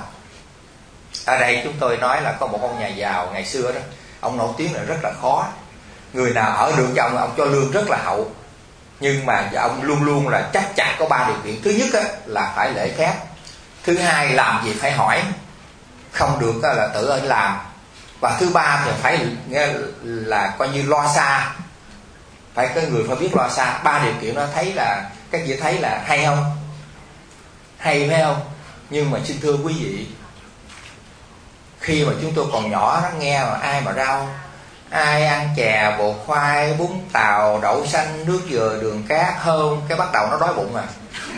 Ở đây chúng tôi nói là có một ông nhà giàu ngày xưa đó, ông nổi tiếng là rất là khó. Người nào ở được cho ông, ông cho lương rất là hậu. Nhưng mà ông luôn luôn là chắc chắn có ba điều kiện. Thứ nhất á, là phải lễ phép. Thứ hai làm gì phải hỏi, không được là tự ơn làm. Và thứ ba thì phải nghe là coi như lo xa, phải có người phải biết lo xa. Ba điều kiện đó thấy là các vị thấy là hay không? Hay phải không? Nhưng mà xin thưa quý vị, khi mà chúng tôi còn nhỏ nó nghe mà ai mà rau, ai ăn chè, bột khoai, bún tàu, đậu xanh, nước dừa, đường cát hơn, cái bắt đầu nó đói bụng à.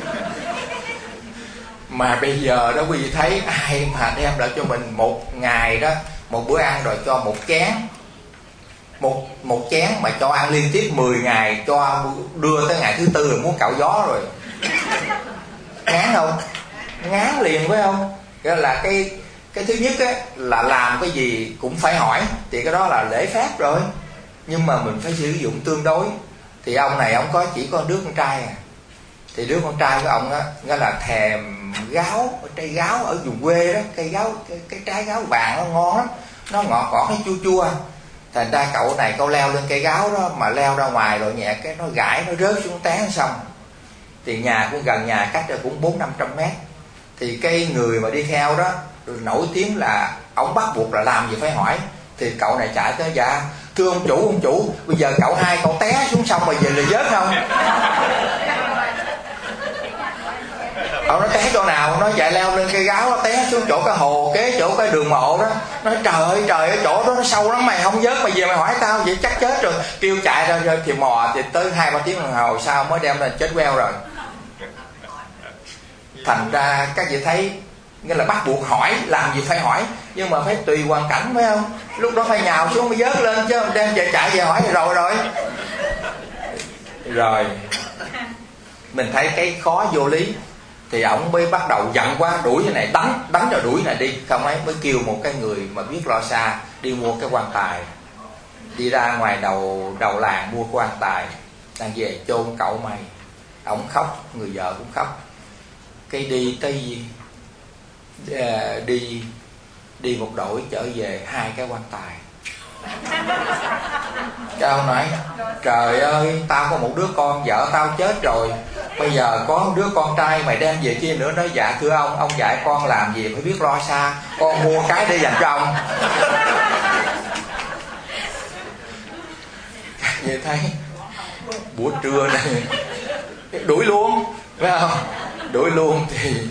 Mà bây giờ đó quý vị thấy ai mà đem lại cho mình một ngày đó, một bữa ăn rồi cho một chén, một một chén mà cho ăn liên tiếp mười ngày, cho đưa tới ngày thứ tư là muốn cạo gió rồi. Ngán không? Ngán liền phải không? Cái là cái cái thứ nhất á, là làm cái gì cũng phải hỏi, thì cái đó là lễ phép rồi. Nhưng mà mình phải sử dụng tương đối. Thì ông này ông có chỉ có đứa con trai à. Thì đứa con trai của ông á, nghĩa là thèm gáo, trái gáo ở vùng quê đó, cây gáo, cái, cái trái gáo vàng nó ngon lắm, nó ngọt ngọt hay chua chua. Thành ra cậu này cậu leo lên cây gáo đó, mà leo ra ngoài rồi nhẹ cái nó gãi, nó rớt xuống té xong. Thì nhà cũng gần nhà, cách ra cũng bốn năm trăm mét. Thì cái người mà đi theo đó nổi tiếng là ông bắt buộc là làm gì phải hỏi. Thì cậu này chạy tới, dạ thưa ông chủ, ông chủ bây giờ cậu hai cậu té xuống sông mà về là vớt không? Ông nói té chỗ nào? Nó chạy leo lên cây gáo, nó té xuống chỗ cái hồ kế chỗ cái đường mộ đó. Nói trời ơi trời ơi, chỗ đó nó sâu lắm, mày không vớt mày về mày hỏi tao vậy chắc chết rồi. Kêu chạy ra rồi thì mò, thì tới hai ba tiếng đồng hồ sau mới đem lên chết queo rồi. Thành ra các vị thấy, nghĩa là bắt buộc hỏi, làm gì phải hỏi, nhưng mà phải tùy hoàn cảnh phải không? Lúc đó phải nhào xuống mới vớt lên, chứ đem về chạy về hỏi rồi rồi rồi mình thấy cái khó vô lý. Thì ổng mới bắt đầu giận quá, đuổi cái này, đánh đánh rồi đuổi này đi. Không ấy mới kêu một cái người mà biết lo xa đi mua cái quan tài. đi ra ngoài đầu đầu làng mua quan tài, đang về chôn cậu mày. Ổng khóc, người vợ cũng khóc. Cái đi tới đi đi một đội trở về hai cái quan tài. Cái ông nói trời ơi, tao có một đứa con, vợ tao chết rồi, bây giờ có một đứa con trai mày đem về chi nữa. Nói dạ thưa ông, ông dạy con làm gì phải biết lo xa, con mua cái để dành cho ông. Vậy thấy buổi trưa này đuổi luôn, phải không? Đuổi luôn thì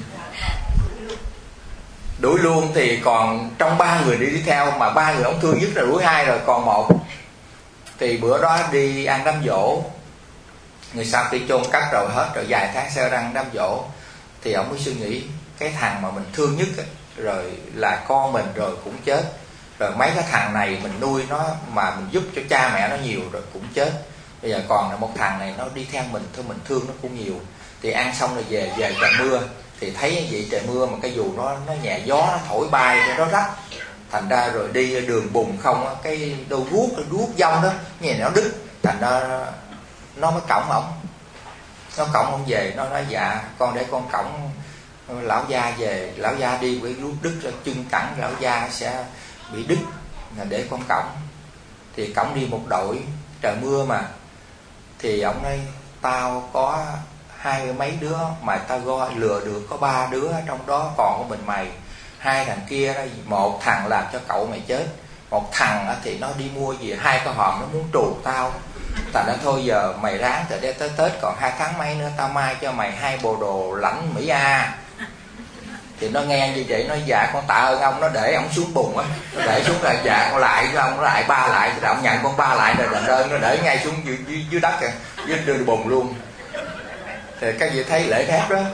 đuổi luôn thì còn trong ba người đi, đi theo mà ba người ông thương nhất là đuổi hai rồi, còn một thì bữa đó đi ăn đám giỗ. Người sau khi chôn cất rồi hết rồi, vài tháng sau đang đám giỗ thì ông mới suy nghĩ cái thằng mà mình thương nhất rồi là con mình rồi cũng chết, rồi mấy cái thằng này mình nuôi nó mà mình giúp cho cha mẹ nó nhiều rồi cũng chết, bây giờ còn là một thằng này nó đi theo mình thôi, mình thương nó cũng nhiều. Thì ăn xong rồi về về trời mưa thì thấy vậy trời mưa mà cái dù nó nó nhẹ gió nó thổi bay nó rách, thành ra rồi đi đường bùn không, cái đôi guốc guốc dông đó nghe nó đứt, thành ra nó mới cõng ổng. Nó cõng ông về, nó nói dạ con để con cõng lão gia về, lão gia đi với guốc đứt rồi chân cẳng lão gia sẽ bị đứt, là để con cõng. Thì cõng đi một đội trời mưa mà, thì ông nói tao có hai mươi mấy đứa mà tao gọi lừa được có ba đứa, trong đó còn của mình mày. Hai thằng kia đó, một thằng làm cho cậu mày chết, một thằng thì nó đi mua gì hai cái hòm nó muốn trù tao. Thành ra thôi giờ mày ráng từ đây tới Tết còn hai tháng mấy nữa, tao mai cho mày hai bộ đồ lãnh Mỹ A. Thì nó nghe như vậy, nó dạ con tạ ơn ông. Nó để ông xuống bùn á, nó để xuống là dạ con lại cho ông, nó lại ba lại, thì ông nhận con ba lại rồi đền ơn, nó để ngay xuống dưới, dưới, dưới đất kìa, dưới đường bùn luôn. Thì các vị thấy lễ phép đó.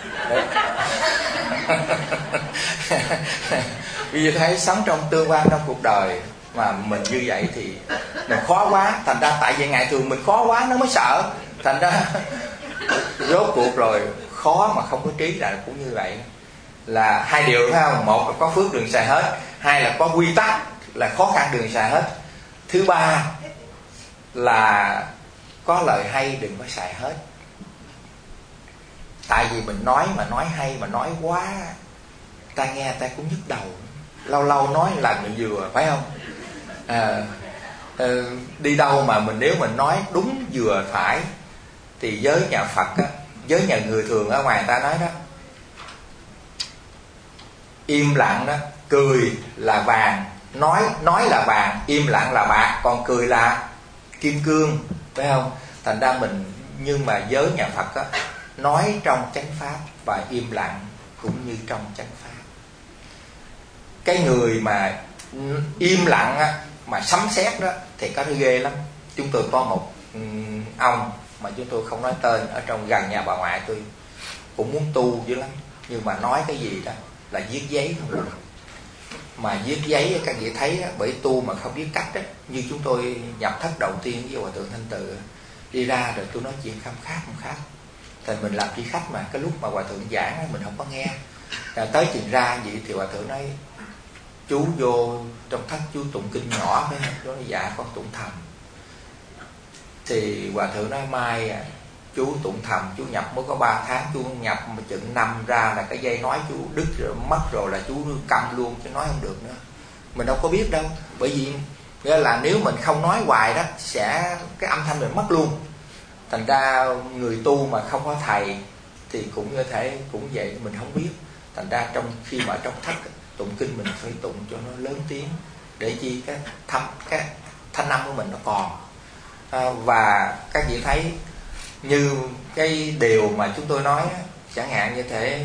Vì thấy sống trong tương quan trong cuộc đời mà mình như vậy thì mình khó quá. Thành ra tại vì ngày thường mình khó quá nó mới sợ. Thành ra rốt cuộc rồi khó mà không có trí là cũng như vậy. Là hai điều phải không? Một là có phước đừng xài hết, hai là có quy tắc là khó khăn đừng xài hết, thứ ba là có lời hay đừng có xài hết. Tại vì mình nói mà nói hay mà nói quá, ta nghe ta cũng nhức đầu. Lâu lâu nói là mình vừa, phải không? À, à, đi đâu mà mình nếu mình nói đúng vừa phải thì giới nhà Phật á, giới nhà người thường ở ngoài ta nói đó, im lặng đó, cười là vàng, nói nói là vàng, im lặng là bạc, còn cười là kim cương, phải không? Thành ra mình, nhưng mà giới nhà Phật á, nói trong chánh pháp và im lặng cũng như trong chánh pháp. Cái người mà im lặng á, mà sấm sét đó thì có thể ghê lắm. Chúng tôi có một um, ông mà chúng tôi không nói tên, ở trong gần nhà bà ngoại tôi, cũng muốn tu dữ lắm, nhưng mà nói cái gì đó là viết giấy không được. Mà viết giấy các vị thấy á, bởi tu mà không biết cách á, như chúng tôi nhập thất đầu tiên với Hòa Thượng Thanh Từ, đi ra rồi tôi nói chuyện không khác không khác. Thì mình làm tri khách mà, cái lúc mà Hòa Thượng giảng á, mình không có nghe. Rồi tới chuyện ra vậy thì Hòa Thượng nói chú vô trong thất chú tụng kinh nhỏ với nó, nói dạ con tụng thầm. Thì Hòa Thượng nói mai à, chú tụng thầm, chú nhập mới có ba tháng, chú nhập mà chừng năm ra là cái dây nói chú đứt rồi, mất rồi là chú câm luôn, chứ nói không được nữa. Mình đâu có biết đâu, bởi vì nghĩa là nếu mình không nói hoài đó sẽ cái âm thanh mình mất luôn. Thành ra người tu mà không có thầy thì cũng như thể cũng vậy, mình không biết. Thành ra trong khi mà trong thất tụng kinh mình phải tụng cho nó lớn tiếng, để chi cái thâm cái thanh âm của mình nó còn. À, và các vị thấy như cái điều mà chúng tôi nói, chẳng hạn như thế,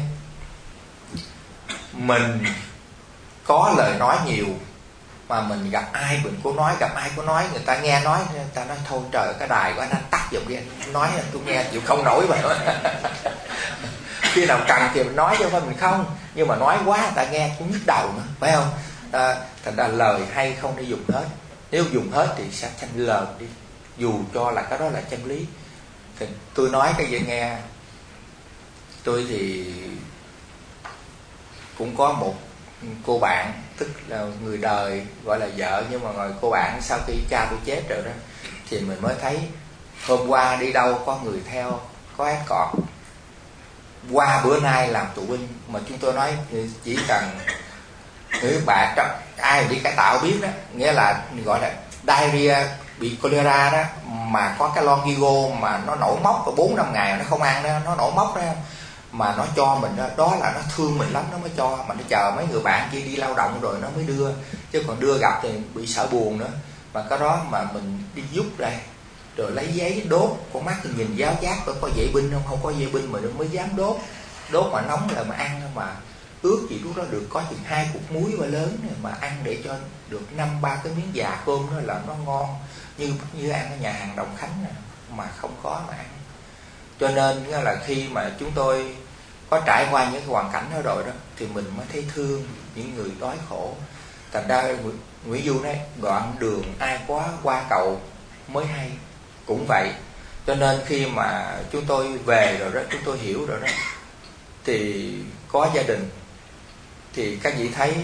mình có lời nói nhiều mà mình gặp ai mình có nói, gặp ai có nói, người ta nghe nói, người ta nói thôi trời cái đài của anh anh tắt giùm đi, anh nói là tôi nghe chịu không nổi mà. Khi nào cần thì mình nói, chứ không phải mình không, nhưng mà nói quá người ta nghe cũng nhức đầu nữa, phải không? À, thành ra lời hay không để dùng hết, nếu dùng hết thì sẽ thành lờn đi, dù cho là cái đó là chân lý. Thì tôi nói cái gì nghe, tôi thì cũng có một cô bạn, tức là người đời gọi là vợ, nhưng mà người cô bạn sau khi cha tôi chết rồi đó, thì mình mới thấy hôm qua đi đâu có người theo, có ép cọt. Qua bữa nay làm tù binh, mà chúng tôi nói chỉ cần người bạn đó, ai đi cải tạo biết đó, nghĩa là gọi là diarrhea, bị cholera đó, mà có cái lon gigo mà nó nổi mốc và bốn năm ngày nó không ăn đó, nó nổi mốc đó, mà nó cho mình đó, đó là nó thương mình lắm nó mới cho, mà nó chờ mấy người bạn kia đi lao động rồi nó mới đưa, chứ còn đưa gặp thì bị sợ buồn nữa. Mà cái đó mà mình đi giúp đây rồi lấy giấy đốt, con mắt thì nhìn giáo giác có có vệ binh không, không có vệ binh mà nó mới dám đốt. Đốt mà nóng là mà ăn, mà ướt gì lúc đó được có chừng hai cục muối và lớn này, mà ăn để cho được năm ba cái miếng già cơm đó là nó ngon như như ăn ở nhà hàng Đồng Khánh này, mà không có mà ăn. Cho nên là khi mà chúng tôi có trải qua những cái hoàn cảnh đó rồi đó, thì mình mới thấy thương những người đói khổ. Thành ra Nguyễn Du nói đoạn đường ai quá qua cầu mới hay, cũng vậy. Cho nên khi mà chúng tôi về rồi đó, chúng tôi hiểu rồi đó, thì có gia đình thì các vị thấy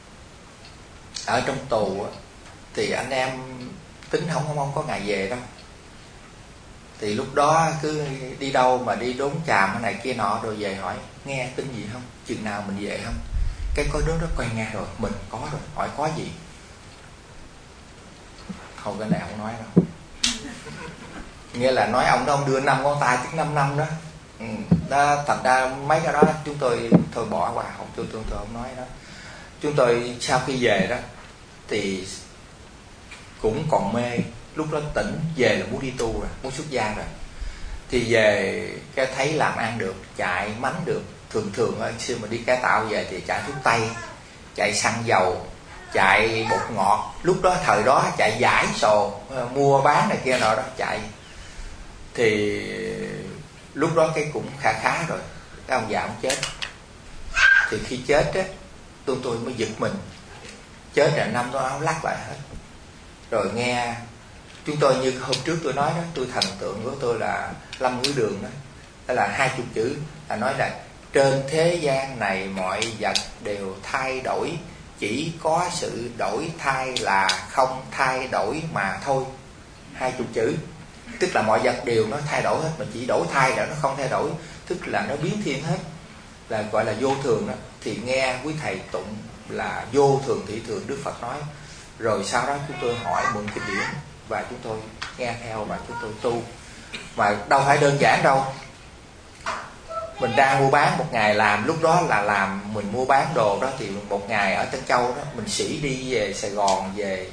ở trong tù thì anh em tính không không không có ngày về đâu. Thì lúc đó cứ đi đâu mà đi đốn chàm cái này kia nọ rồi về hỏi nghe tin gì không, chừng nào mình về không. Cái có đứa đó coi nghe rồi, mình có rồi, hỏi có gì. Thôi cái này không nói đâu. Nghĩa là nói ông đó ông đưa năm ngón tay tức năm năm đó. Ừ, đó, thành ra mấy cái đó chúng tôi thôi bỏ qua, không tôi tôi tôi không nói đó. Chúng tôi sau khi về đó thì cũng còn mê, lúc đó tỉnh về là muốn đi tu rồi, muốn xuất gia rồi. Thì về cái thấy làm ăn được, chạy mánh được. Thường thường khi mà đi cải tạo về thì chạy thuốc tây, chạy xăng dầu, chạy bột ngọt. Lúc đó thời đó chạy giải sồ, mua bán này kia nọ đó chạy. Thì lúc đó cái cũng khá khá rồi, cái ông già ông chết. Thì khi chết á, tôi tôi mới giật mình. Chết là năm đó áo lắc lại hết. Rồi nghe chúng tôi như hôm trước tôi nói đó, tôi thần tượng của tôi là Lâm Ngữ Đường đó, đó là hai chục chữ, là nói là trên thế gian này mọi vật đều thay đổi, chỉ có sự đổi thay là không thay đổi mà thôi. Hai chục chữ, tức là mọi vật đều nó thay đổi hết, mà chỉ đổi thay là nó không thay đổi, tức là nó biến thiên hết, là gọi là vô thường đó. Thì nghe quý thầy tụng là vô thường thị thường, Đức Phật nói. Rồi sau đó chúng tôi hỏi mượn kinh điển và chúng tôi nghe theo và chúng tôi tu. Mà đâu phải đơn giản đâu. Mình ra mua bán một ngày làm, lúc đó là làm mình mua bán đồ đó, thì một ngày ở Tân Châu đó, mình sĩ đi về Sài Gòn, về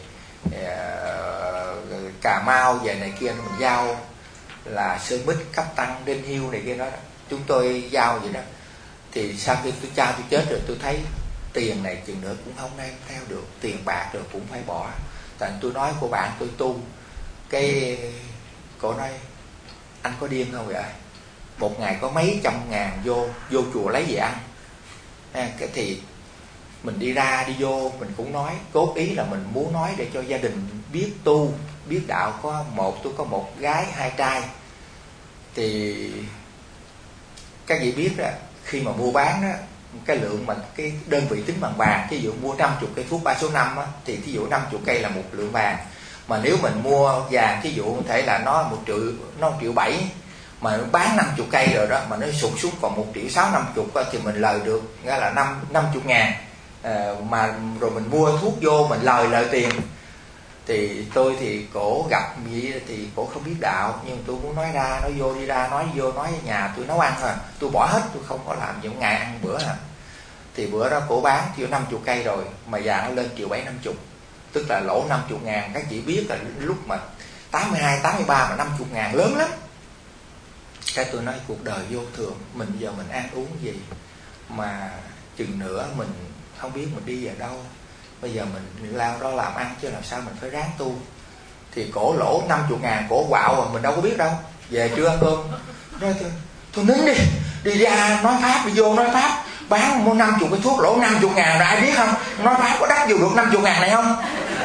uh, Cà Mau, về này kia, mình giao là Sơn Bích, Cấp Tăng, Đinh Hiêu này kia đó, chúng tôi giao vậy đó. Thì sau khi tôi cha tôi chết rồi, tôi thấy tiền này chừng nữa cũng không đem theo được, tiền bạc rồi cũng phải bỏ. Tại tôi nói cô bạn tôi tu, cái cô nói anh có điên không vậy? Một ngày có mấy trăm ngàn vô vô chùa lấy về ăn. Cái thì mình đi ra đi vô mình cũng nói, cốt ý là mình muốn nói để cho gia đình biết tu, biết đạo. Có một tôi có một gái hai trai. Thì các vị biết đó, khi mà mua bán đó, cái lượng mà cái đơn vị tính bằng vàng, ví dụ mua năm mươi cây thuốc ba số năm á, thì ví dụ năm mươi cây là một lượng vàng. Mà nếu mình mua vàng, ví dụ có thể là nó một triệu, nó một triệu bảy, mà nó bán năm mươi cây rồi đó, mà nó sụt xuống còn một triệu sáu năm chục thì mình lời được nghĩa là năm năm mươi ngàn. À, mà rồi mình mua thuốc vô mình lời lời tiền. Thì tôi thì cổ gặp gì thì cổ không biết đạo, nhưng tôi muốn nói ra, nói vô đi ra, nói vô, nói ở nhà tôi nấu ăn thôi, tôi bỏ hết, tôi không có làm gì, một ngày ăn bữa à. Thì bữa đó cổ bán chưa năm mươi cây rồi, mà vàng nó lên triệu bảy năm chục, tức là lỗ năm mươi ngàn. Các chị biết là lúc mà tám mươi hai, tám mươi ba mà năm mươi ngàn lớn lắm. Cái tôi nói cuộc đời vô thường, mình giờ mình ăn uống gì mà chừng nữa mình không biết mình đi về đâu. Bây giờ mình lao đó làm ăn chứ làm sao, mình phải ráng tu. Thì cổ lỗ năm mươi ngàn, cổ quạo rồi, mình đâu có biết đâu. Về chưa ăn cơm, nói thôi, thôi nín đi, đi ra nói Pháp, đi vô nói Pháp, bán mua năm mươi cái thuốc lỗ năm mươi ngàn rồi ai biết không, nói Pháp có đắt vô được năm mươi ngàn này không.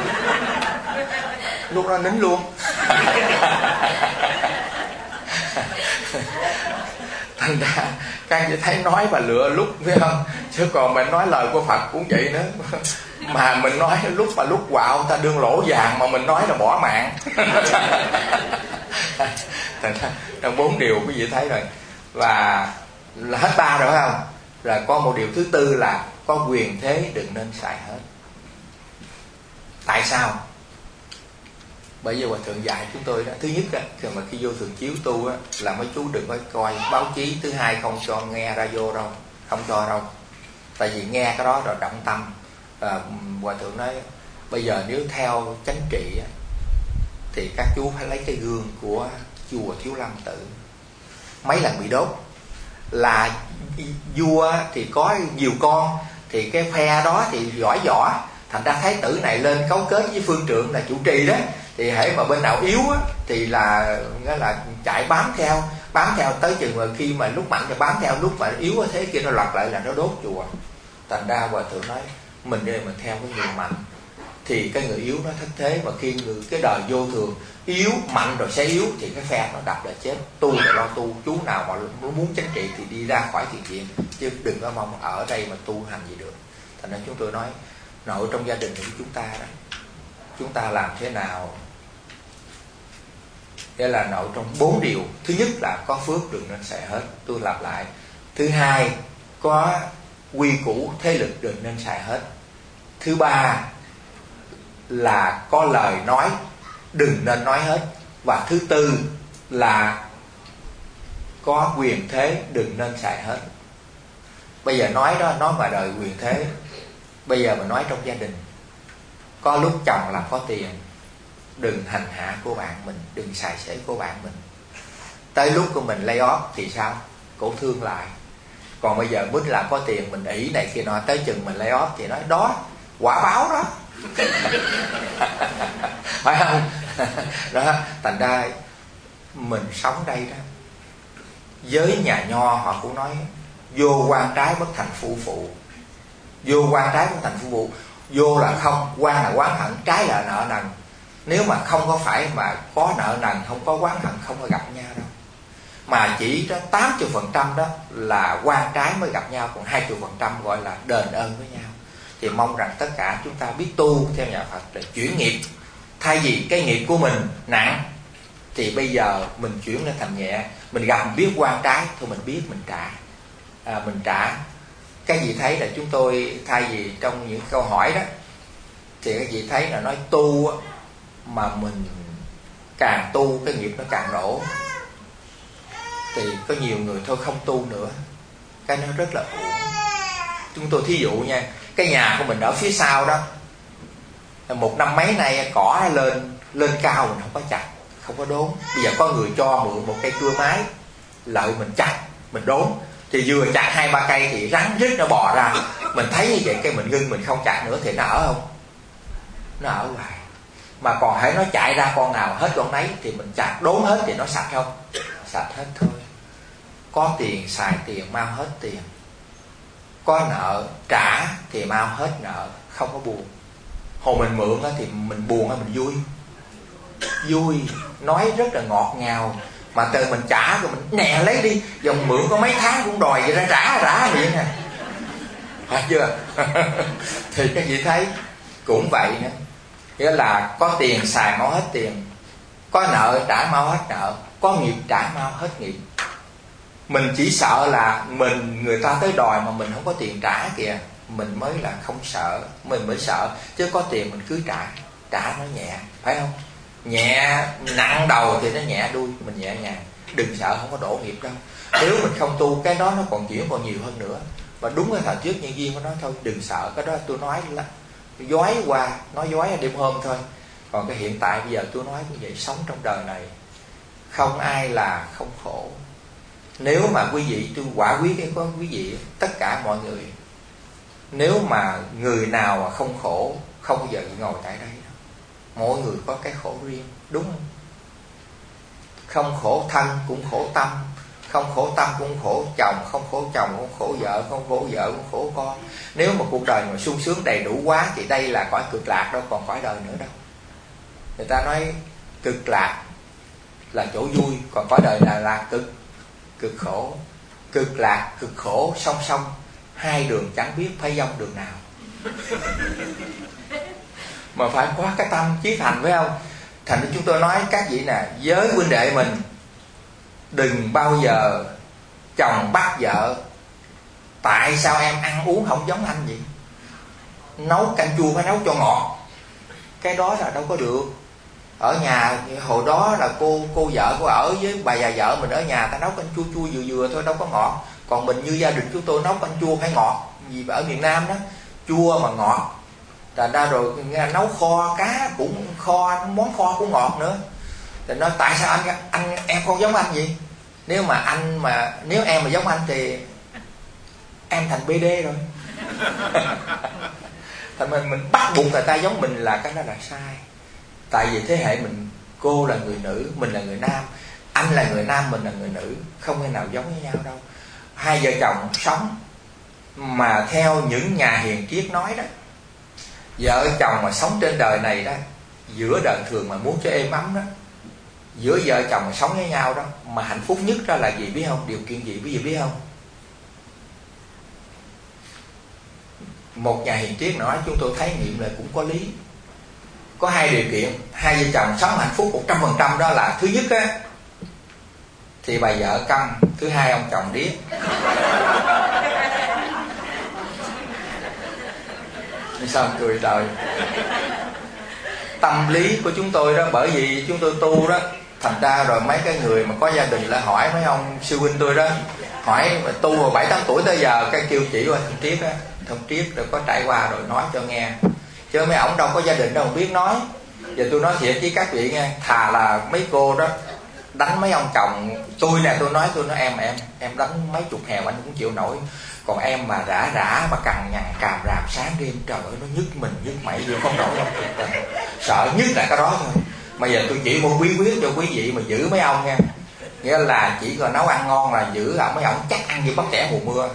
Lúc đó nín luôn. Thành ra các anh chị thấy nói và lựa lúc, phải không? Chứ còn mình nói lời của Phật cũng vậy nữa. Mà mình nói lúc mà lúc quạo ta đương lỗ vàng, mà mình nói là bỏ mạng. Thành ra trong bốn điều quý vị thấy rồi. Và là hết ba rồi phải không? Rồi có một điều thứ tư là có quyền thế đừng nên xài hết. Tại sao? Bởi vì Hòa Thượng dạy chúng tôi đó. Thứ nhất á, khi mà khi vô thường chiếu tu á, là mấy chú đừng có coi báo chí. Thứ hai, không cho nghe radio đâu, không cho đâu. Tại vì nghe cái đó rồi động tâm. à, Hòa Thượng nói bây giờ nếu theo chánh trị á, thì các chú phải lấy cái gương của chùa Thiếu Lâm Tự. Mấy lần bị đốt là vua thì có nhiều con, thì cái phe đó thì giỏi võ, thành ra thái tử này lên cấu kết với phương trượng là chủ trì đó, thì hễ mà bên nào yếu á, thì là nghĩa là chạy bám theo bám theo tới chừng mà khi mà lúc mạnh thì bám theo, lúc mà yếu thế kia nó lật lại là nó đốt chùa. Thành ra Hòa Thượng nói mình đây mình theo cái người mạnh thì cái người yếu nó thất thế, mà khi người cái đời vô thường yếu mạnh rồi sẽ yếu thì cái phe nó đập là chết. Tu là lo tu, chú nào mà muốn chánh trị thì đi ra khỏi thiền viện, chứ đừng có mong ở đây mà tu hành gì được. Thành ra chúng tôi nói nội trong gia đình của chúng ta đó, chúng ta làm thế nào để là nội trong bốn điều. Thứ nhất là có phước đừng nên xài hết, tôi lặp lại. Thứ hai, có quy củ thế lực đừng nên xài hết. Thứ ba là có lời nói đừng nên nói hết. Và thứ tư là có quyền thế đừng nên xài hết. Bây giờ nói đó, nói ngoài đời quyền thế. Bây giờ mình nói trong gia đình, có lúc chồng làm có tiền, đừng hành hạ của bạn mình, đừng xài xể của bạn mình. Tới lúc của mình lay off thì sao? Cổ thương lại. Còn bây giờ bứt là có tiền mình ỷ này kia nọ, tới chừng mình lay off thì nói đó quả báo đó. Phải không? Đó, thành ra mình sống đây đó, giới nhà nho họ cũng nói vô quan trái bất thành phu phụ. Vô quan trái bất thành phu phụ. Vô là không, quan là oán hận, trái là nợ nần. Nếu mà không có phải mà có nợ nần, không có oán hận, không có gặp nhau đâu. Mà chỉ đó tám mươi phần trăm đó là quan trái mới gặp nhau, còn hai mươi phần trăm gọi là đền ơn với nhau. Thì mong rằng tất cả chúng ta biết tu theo nhà Phật để chuyển nghiệp. Thay vì cái nghiệp của mình nặng thì bây giờ mình chuyển lên thành nhẹ. Mình gặp mình biết quan trái, thôi mình biết mình trả. à, Mình trả. Các vị thấy là chúng tôi thay vì trong những câu hỏi đó, thì các vị thấy là nói tu mà mình càng tu cái nghiệp nó càng nổ. Thì có nhiều người thôi không tu nữa, cái nó rất là uổng. Chúng tôi thí dụ nha, cái nhà của mình ở phía sau đó, một năm mấy nay cỏ lên lên cao mình không có chặt, không có đốn. Bây giờ có người cho mượn một cây cưa máy, lợi mình chặt, mình đốn. Thì vừa chặt hai ba cây thì rắn rít nó bò ra. Mình thấy như vậy cái mình ngưng, mình không chặt nữa thì nó ở không? Nó ở hoài. Mà còn hãy nó chạy ra con nào hết con nấy thì mình chặt đốn hết thì nó sạch không? Sạch hết thôi. Có tiền xài tiền mau hết tiền, có nợ trả thì mau hết nợ, không có buồn. Hồi mình mượn thì mình buồn hay mình vui? Vui, nói rất là ngọt ngào. Mà từ mình trả rồi mình nè lấy đi, dòng mượn có mấy tháng cũng đòi vậy ra trả trả vậy nè. Phải chưa? Thì các vị thấy cũng vậy nữa. Nghĩa là có tiền xài mau hết tiền, có nợ trả mau hết nợ, có nghiệp trả mau hết nghiệp. Mình chỉ sợ là mình người ta tới đòi mà mình không có tiền trả kìa, mình mới là không sợ, mình mới sợ. Chứ có tiền mình cứ trả, trả nó nhẹ, phải không? Nhẹ nặng đầu thì nó nhẹ đuôi, mình nhẹ nhàng. Đừng sợ không có đổ nghiệp đâu. Nếu mình không tu cái đó nó còn chuyển còn nhiều hơn nữa. Và đúng cái thời trước nhân viên có nói thôi, đừng sợ cái đó, tôi nói là dói qua, nói dói đêm hôm thôi. Còn cái hiện tại bây giờ tôi nói như vậy, sống trong đời này không ai là không khổ. Nếu mà quý vị, tôi quả quý cái có quý vị, tất cả mọi người, nếu mà người nào mà không khổ, không bao giờ ngồi tại đây đâu. Mỗi người có cái khổ riêng, đúng không? Không khổ thân cũng khổ tâm, không khổ tâm cũng khổ chồng, không khổ chồng cũng khổ vợ, không khổ vợ cũng khổ con. Nếu mà cuộc đời mà sung sướng đầy đủ quá thì đây là cõi cực lạc đâu còn cõi đời nữa đâu. Người ta nói cực lạc là chỗ vui, còn cõi đời là là cực cực khổ. cực lạc cực khổ song song, hai đường chẳng biết phải dông đường nào. Mà phải có cái tâm chí thành, phải không? Thành ra chúng tôi nói các vị nè, với huynh đệ mình đừng bao giờ chồng bắt vợ tại sao em ăn uống không giống anh vậy, nấu canh chua phải nấu cho ngọt, cái đó là đâu có được. Ở nhà hồi đó là cô cô vợ cô ở với bà già vợ mình, ở nhà ta nấu canh chua chua vừa vừa thôi, đâu có ngọt. Còn mình như gia đình chúng tôi nấu canh chua phải ngọt, vì ở miền Nam đó chua mà ngọt. Thành ra rồi nấu kho cá cũng kho, món kho cũng ngọt nữa. Thì nói tại sao anh anh em không giống anh vậy? Nếu mà anh mà nếu em mà giống anh thì em thành bê đê rồi. Thành mình mình bắt buộc người ta giống mình là cái đó là sai. Tại vì thế hệ mình, cô là người nữ, mình là người nam, anh là người nam, mình là người nữ, không thể nào giống với nhau đâu. Hai vợ chồng sống mà theo những nhà hiền triết nói đó, vợ chồng mà sống trên đời này đó, giữa đời thường mà muốn cho êm ấm đó, giữa vợ chồng mà sống với nhau đó, mà hạnh phúc nhất đó là gì biết không? Điều kiện gì quý vị biết không? Một nhà hiền triết nói chúng tôi thấy nghiệm là cũng có lý. Có hai điều kiện hai vợ chồng sống hạnh phúc một trăm phần trăm, đó là thứ nhất á thì bà vợ câm, thứ hai ông chồng điếc. Sao cười trời. Tâm lý của chúng tôi đó, bởi vì chúng tôi tu đó, thành ra rồi mấy cái người mà có gia đình lại hỏi mấy ông sư huynh tôi đó, hỏi tu hồi bảy tám tuổi tới giờ, cái kêu chỉ qua thông triết á, thông triết rồi có trải qua rồi nói cho nghe. Chứ mấy ổng đâu có gia đình đâu không biết nói. Giờ tôi nói thiệt với các vị nghe, thà là mấy cô đó đánh mấy ông chồng tôi nè, tôi nói tôi nói em em em đánh mấy chục hèo anh cũng chịu nổi. Còn em mà rã rã mà cằn nhằn càm ràm sáng đêm, trời ơi nó nhức mình nhức mẩy vô không nổi đâu. Sợ nhất là cái đó thôi. Mà giờ tôi chỉ một bí quyết cho quý vị mà giữ mấy ông nha. Nghĩa là chỉ còn nấu ăn ngon là giữ là mấy ông chắc ăn như bắt trẻ mùa mưa.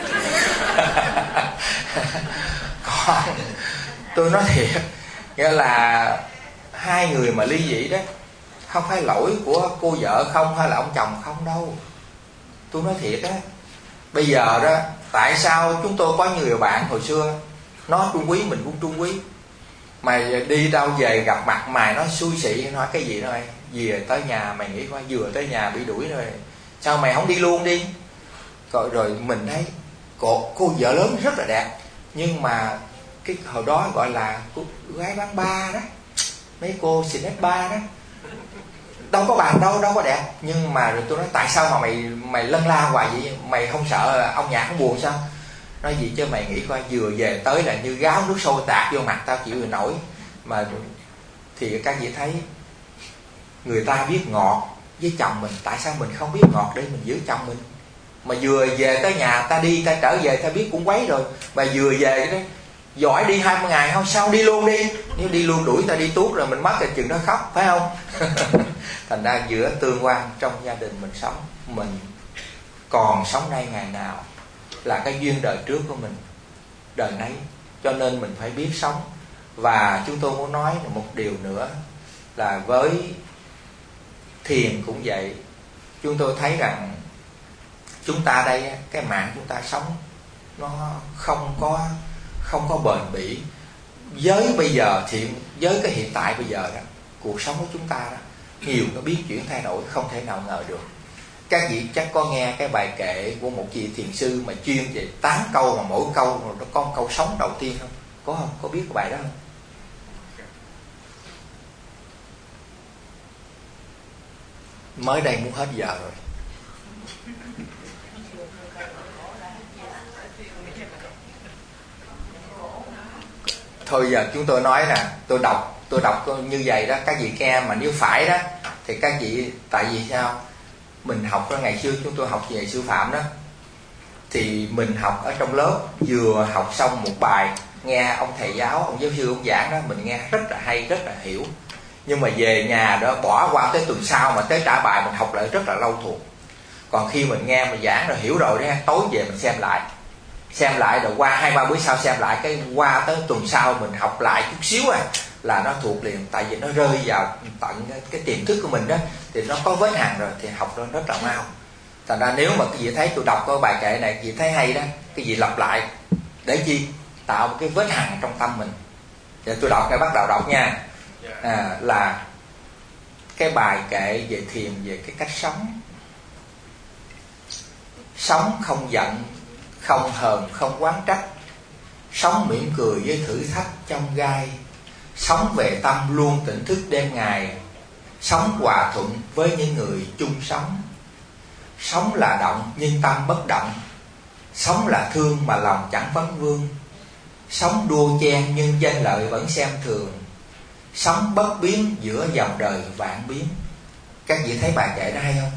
Còn tôi nói thiệt, nghĩa là hai người mà ly dị đó không phải lỗi của cô vợ không hay là ông chồng không đâu. Tôi nói thiệt á, bây giờ đó tại sao chúng tôi có nhiều bạn hồi xưa nó trung quý, mình cũng trung quý, mà đi đâu về gặp mặt mày nó xui xị, nói cái gì thôi, về tới nhà mày nghĩ coi, vừa tới nhà bị đuổi rồi, sao mày không đi luôn đi. Rồi, rồi mình thấy cô, cô vợ lớn rất là đẹp, nhưng mà cái hồi đó gọi là cô gái bán ba đó, mấy cô xịn ét ba đó, đâu có bằng đâu, đâu có đẹp. Nhưng mà rồi tôi nói tại sao mà mày mày lân la hoài vậy, mày không sợ ông nhà không buồn sao? Nói gì chứ mày nghĩ coi, vừa về tới là như gáo nước sôi tạt vô mặt tao chịu được nổi. Mà thì các vị thấy người ta biết ngọt với chồng mình, tại sao mình không biết ngọt để mình giữ chồng mình? Mà vừa về tới nhà ta đi ta trở về ta biết cũng quấy rồi, mà vừa về đó giỏi đi hai mươi ngày không sao đi luôn đi, nếu đi luôn đuổi ta đi tuốt rồi mình mất cái chừng đó khóc, phải không? Thành ra giữa tương quan trong gia đình mình sống, mình còn sống nay ngày nào là cái duyên đời trước của mình đời nấy, cho nên mình phải biết sống. Và chúng tôi muốn nói một điều nữa là với thiền cũng vậy. Chúng tôi thấy rằng chúng ta đây, cái mạng chúng ta sống nó không có không có bền bỉ. Với bây giờ thiện, với cái hiện tại bây giờ đó, cuộc sống của chúng ta đó, nhiều nó biến chuyển thay đổi không thể nào ngờ được. Các vị chắc có nghe cái bài kệ của một vị thiền sư mà chuyên về tám câu, mà mỗi câu nó có một câu sống đầu tiên không? Có không? Có biết cái bài đó không? Mới đây muốn hết giờ rồi. Thôi giờ chúng tôi nói nè, tôi đọc tôi đọc như vậy đó, các vị nghe mà nếu phải đó thì các vị, tại vì sao? Mình học đó, ngày xưa chúng tôi học về sư phạm đó, thì mình học ở trong lớp, vừa học xong một bài, nghe ông thầy giáo, ông giáo sư ông giảng đó, mình nghe rất là hay, rất là hiểu. Nhưng mà về nhà đó bỏ qua tới tuần sau mà tới trả bài mình học lại rất là lâu thuộc. Còn khi mình nghe mình giảng rồi hiểu rồi đó, tối về mình xem lại xem lại rồi qua hai ba buổi sau xem lại, cái qua tới tuần sau mình học lại chút xíu à là nó thuộc liền. Tại vì nó rơi vào tận cái tiềm thức của mình đó, thì nó có vết hằn rồi thì học nó rất là mau. Thành ra nếu mà cái gì thấy tôi đọc cái bài kệ này, cái gì thấy hay đó, cái gì lặp lại để chi? Tạo một cái vết hằn trong tâm mình. Giờ tôi đọc cái bắt đầu đọc nha. À, là cái bài kệ về thiền, về cái cách sống. Sống không giận, không hờn, không oán trách. Sống mỉm cười với thử thách trong gai. Sống về tâm luôn tỉnh thức đêm ngày. Sống hòa thuận với những người chung sống. Sống là động nhưng tâm bất động. Sống là thương mà lòng chẳng vấn vương. Sống đua chen nhưng danh lợi vẫn xem thường. Sống bất biến giữa dòng đời vạn biến. Các vị thấy bài kệ đó hay không?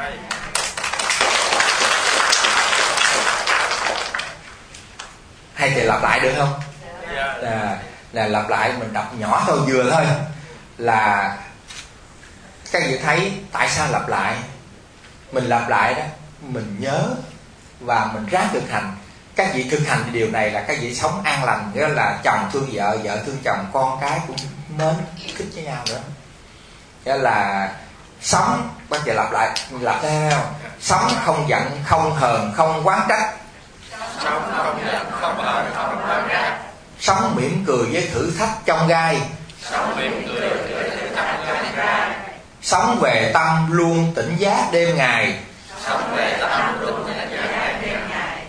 Hay thì lặp lại được không? À, là lặp lại mình đọc nhỏ thôi, vừa thôi. Là các vị thấy tại sao lặp lại? Mình lặp lại đó, mình nhớ và mình ráng thực hành. Các vị thực hành điều này là các vị sống an lành. Nghĩa là chồng thương vợ, vợ thương chồng, con cái cũng mến thích với nhau nữa. Nghĩa là sống, bác chị lặp lại, lặp theo. Sống không giận, không hờn, không oán trách. Sống không giận, không hờn, không oán trách. Sống mỉm cười với thử thách trong gai. Sống mỉm cười với thử thách trong gai. Sống về tâm luôn tỉnh giác đêm ngày. Sống về tâm luôn tỉnh giác đêm ngày.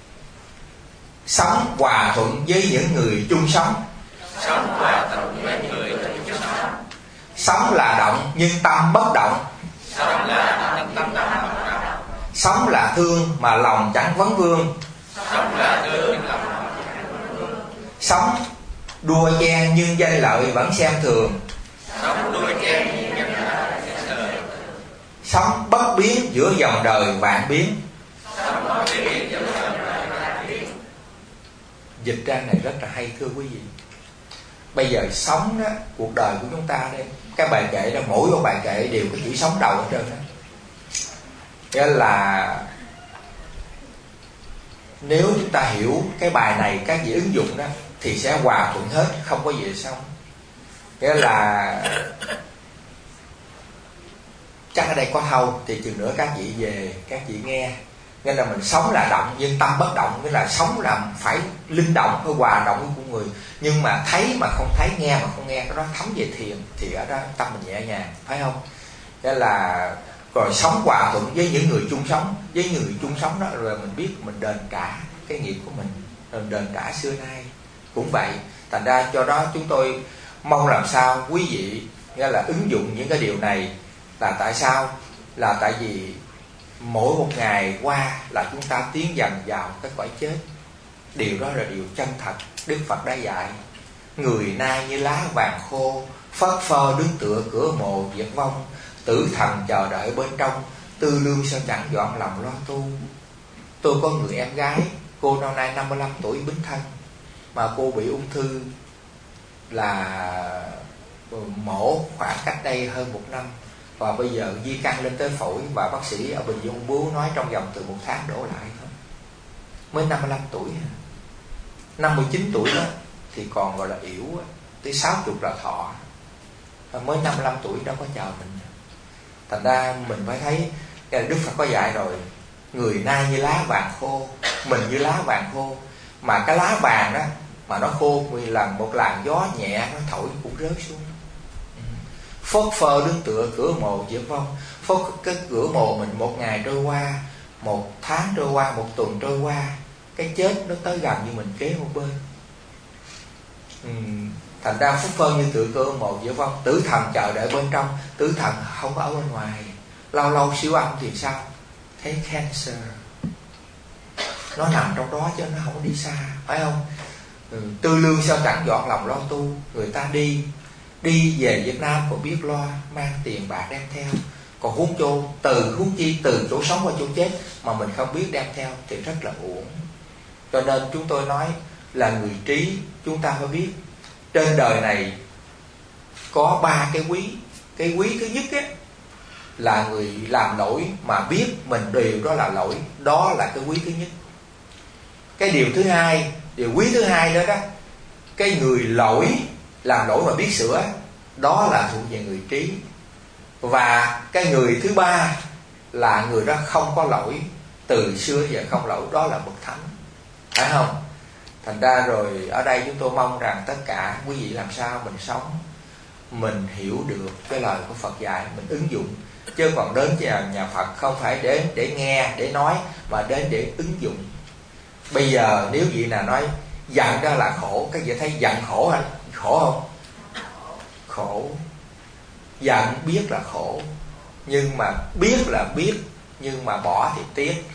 Sống hòa thuận với những người chung sống. Sống hòa thuận với người chung sống. Sống là động nhưng tâm bất động. Sống là động tâm tâm bất động. Sống là thương mà lòng chẳng vấn vương. Sống là thương lòng chẳng vấn vương. Sống đua chen nhưng danh lợi vẫn xem thường. Sống đua chen nhưng danh lợi vẫn xem thường. Sống bất biến giữa dòng đời vạn biến. Sống bất biến giữa dòng đời vạn biến. Dịch ra này rất là hay thưa quý vị. Bây giờ sống đó, cuộc đời của chúng ta đây, cái bài kệ đó, mỗi một bài kệ đều có chữ sống đầu hết trơn đó. Nghĩa là nếu chúng ta hiểu cái bài này, các vị ứng dụng đó, thì sẽ hòa thuận hết, không có gì sống. Nghĩa là chắc ở đây có thâu, thì chừng nữa các vị về các vị nghe. Nghĩa là mình sống là động nhưng tâm bất động. Nghĩa là sống là phải linh động, phải hòa động với con người. Nhưng mà thấy mà không thấy, nghe mà không nghe, cái đó thấm về thiền. Thì ở đó tâm mình nhẹ nhàng, phải không? Nghĩa là rồi sống hòa thuận với những người chung sống. Với những người chung sống đó rồi mình biết mình đền trả cái nghiệp của mình, rồi đền trả xưa nay. Cũng vậy. Thành ra cho đó chúng tôi mong làm sao quý vị nghĩa là ứng dụng những cái điều này. Là tại sao? Là tại vì mỗi một ngày qua là chúng ta tiến dần vào cái cõi chết. Điều đó là điều chân thật. Đức Phật đã dạy. Người nay như lá vàng khô, phất phơ đứng tựa cửa mộ diệt vong. Tử thần chờ đợi bên trong, tư lương sao chẳng dọn lòng lo tu. Tôi có người em gái, cô năm nay năm mươi lăm tuổi bính thân. Mà cô bị ung thư là mổ khoảng cách đây hơn một năm. Và bây giờ di căn lên tới phổi. Và bác sĩ ở Bệnh viện Ung Bướu nói trong vòng từ một tháng đổ lại thôi. Mới năm mươi lăm tuổi. Năm mươi chín tuổi đó thì còn gọi là yếu. Tới sáu mươi là thọ. Mới năm mươi lăm tuổi đâu có chờ mình. Thành ra mình phải thấy Đức Phật có dạy rồi. Người nay như lá vàng khô, mình như lá vàng khô. Mà cái lá vàng đó mà nó khô, vì lần một làn gió nhẹ nó thổi cũng rớt xuống. Phất phơ đứng tựa cửa mộ diệt vong. Phất cái cửa mộ mình một ngày trôi qua, một tháng trôi qua, một tuần trôi qua, cái chết nó tới gần như mình kế một bên. ừ. Thành ra phất phơ như tựa cửa mộ diệt vong. Tử thần chờ đợi bên trong. Tử thần không có ở bên ngoài. Lâu lâu siêu âm thì sao? Thấy cancer, nó nằm trong đó chứ nó không có đi xa, phải không? ừ. Tư lương sao chẳng dọn lòng lo tu. Người ta đi Đi về Việt Nam còn biết lo, mang tiền bạc đem theo. Còn huống chỗ từ huống chi từ chỗ sống qua chỗ chết mà mình không biết đem theo thì rất là uổng. Cho nên chúng tôi nói là người trí, chúng ta phải biết trên đời này có ba cái quý. Cái quý thứ nhất á, là người làm lỗi mà biết mình điều đó là lỗi. Đó là cái quý thứ nhất. Cái điều thứ hai, điều quý thứ hai đó đó, cái người lỗi, làm lỗi mà biết sửa, đó là thuộc về người trí. Và cái người thứ ba là người đó không có lỗi, từ xưa giờ không lỗi, đó là bậc thánh, phải không? Thành ra rồi ở đây chúng tôi mong rằng tất cả quý vị làm sao mình sống, mình hiểu được cái lời của Phật dạy, mình ứng dụng. Chứ còn đến nhà, nhà Phật không phải đến để nghe, để nói, mà đến để ứng dụng. Bây giờ nếu vị nào nói giận đó là khổ, các vị thấy giận khổ hả? Khổ không? Khổ. Giận biết là khổ, nhưng mà biết là biết, nhưng mà bỏ thì tiếc.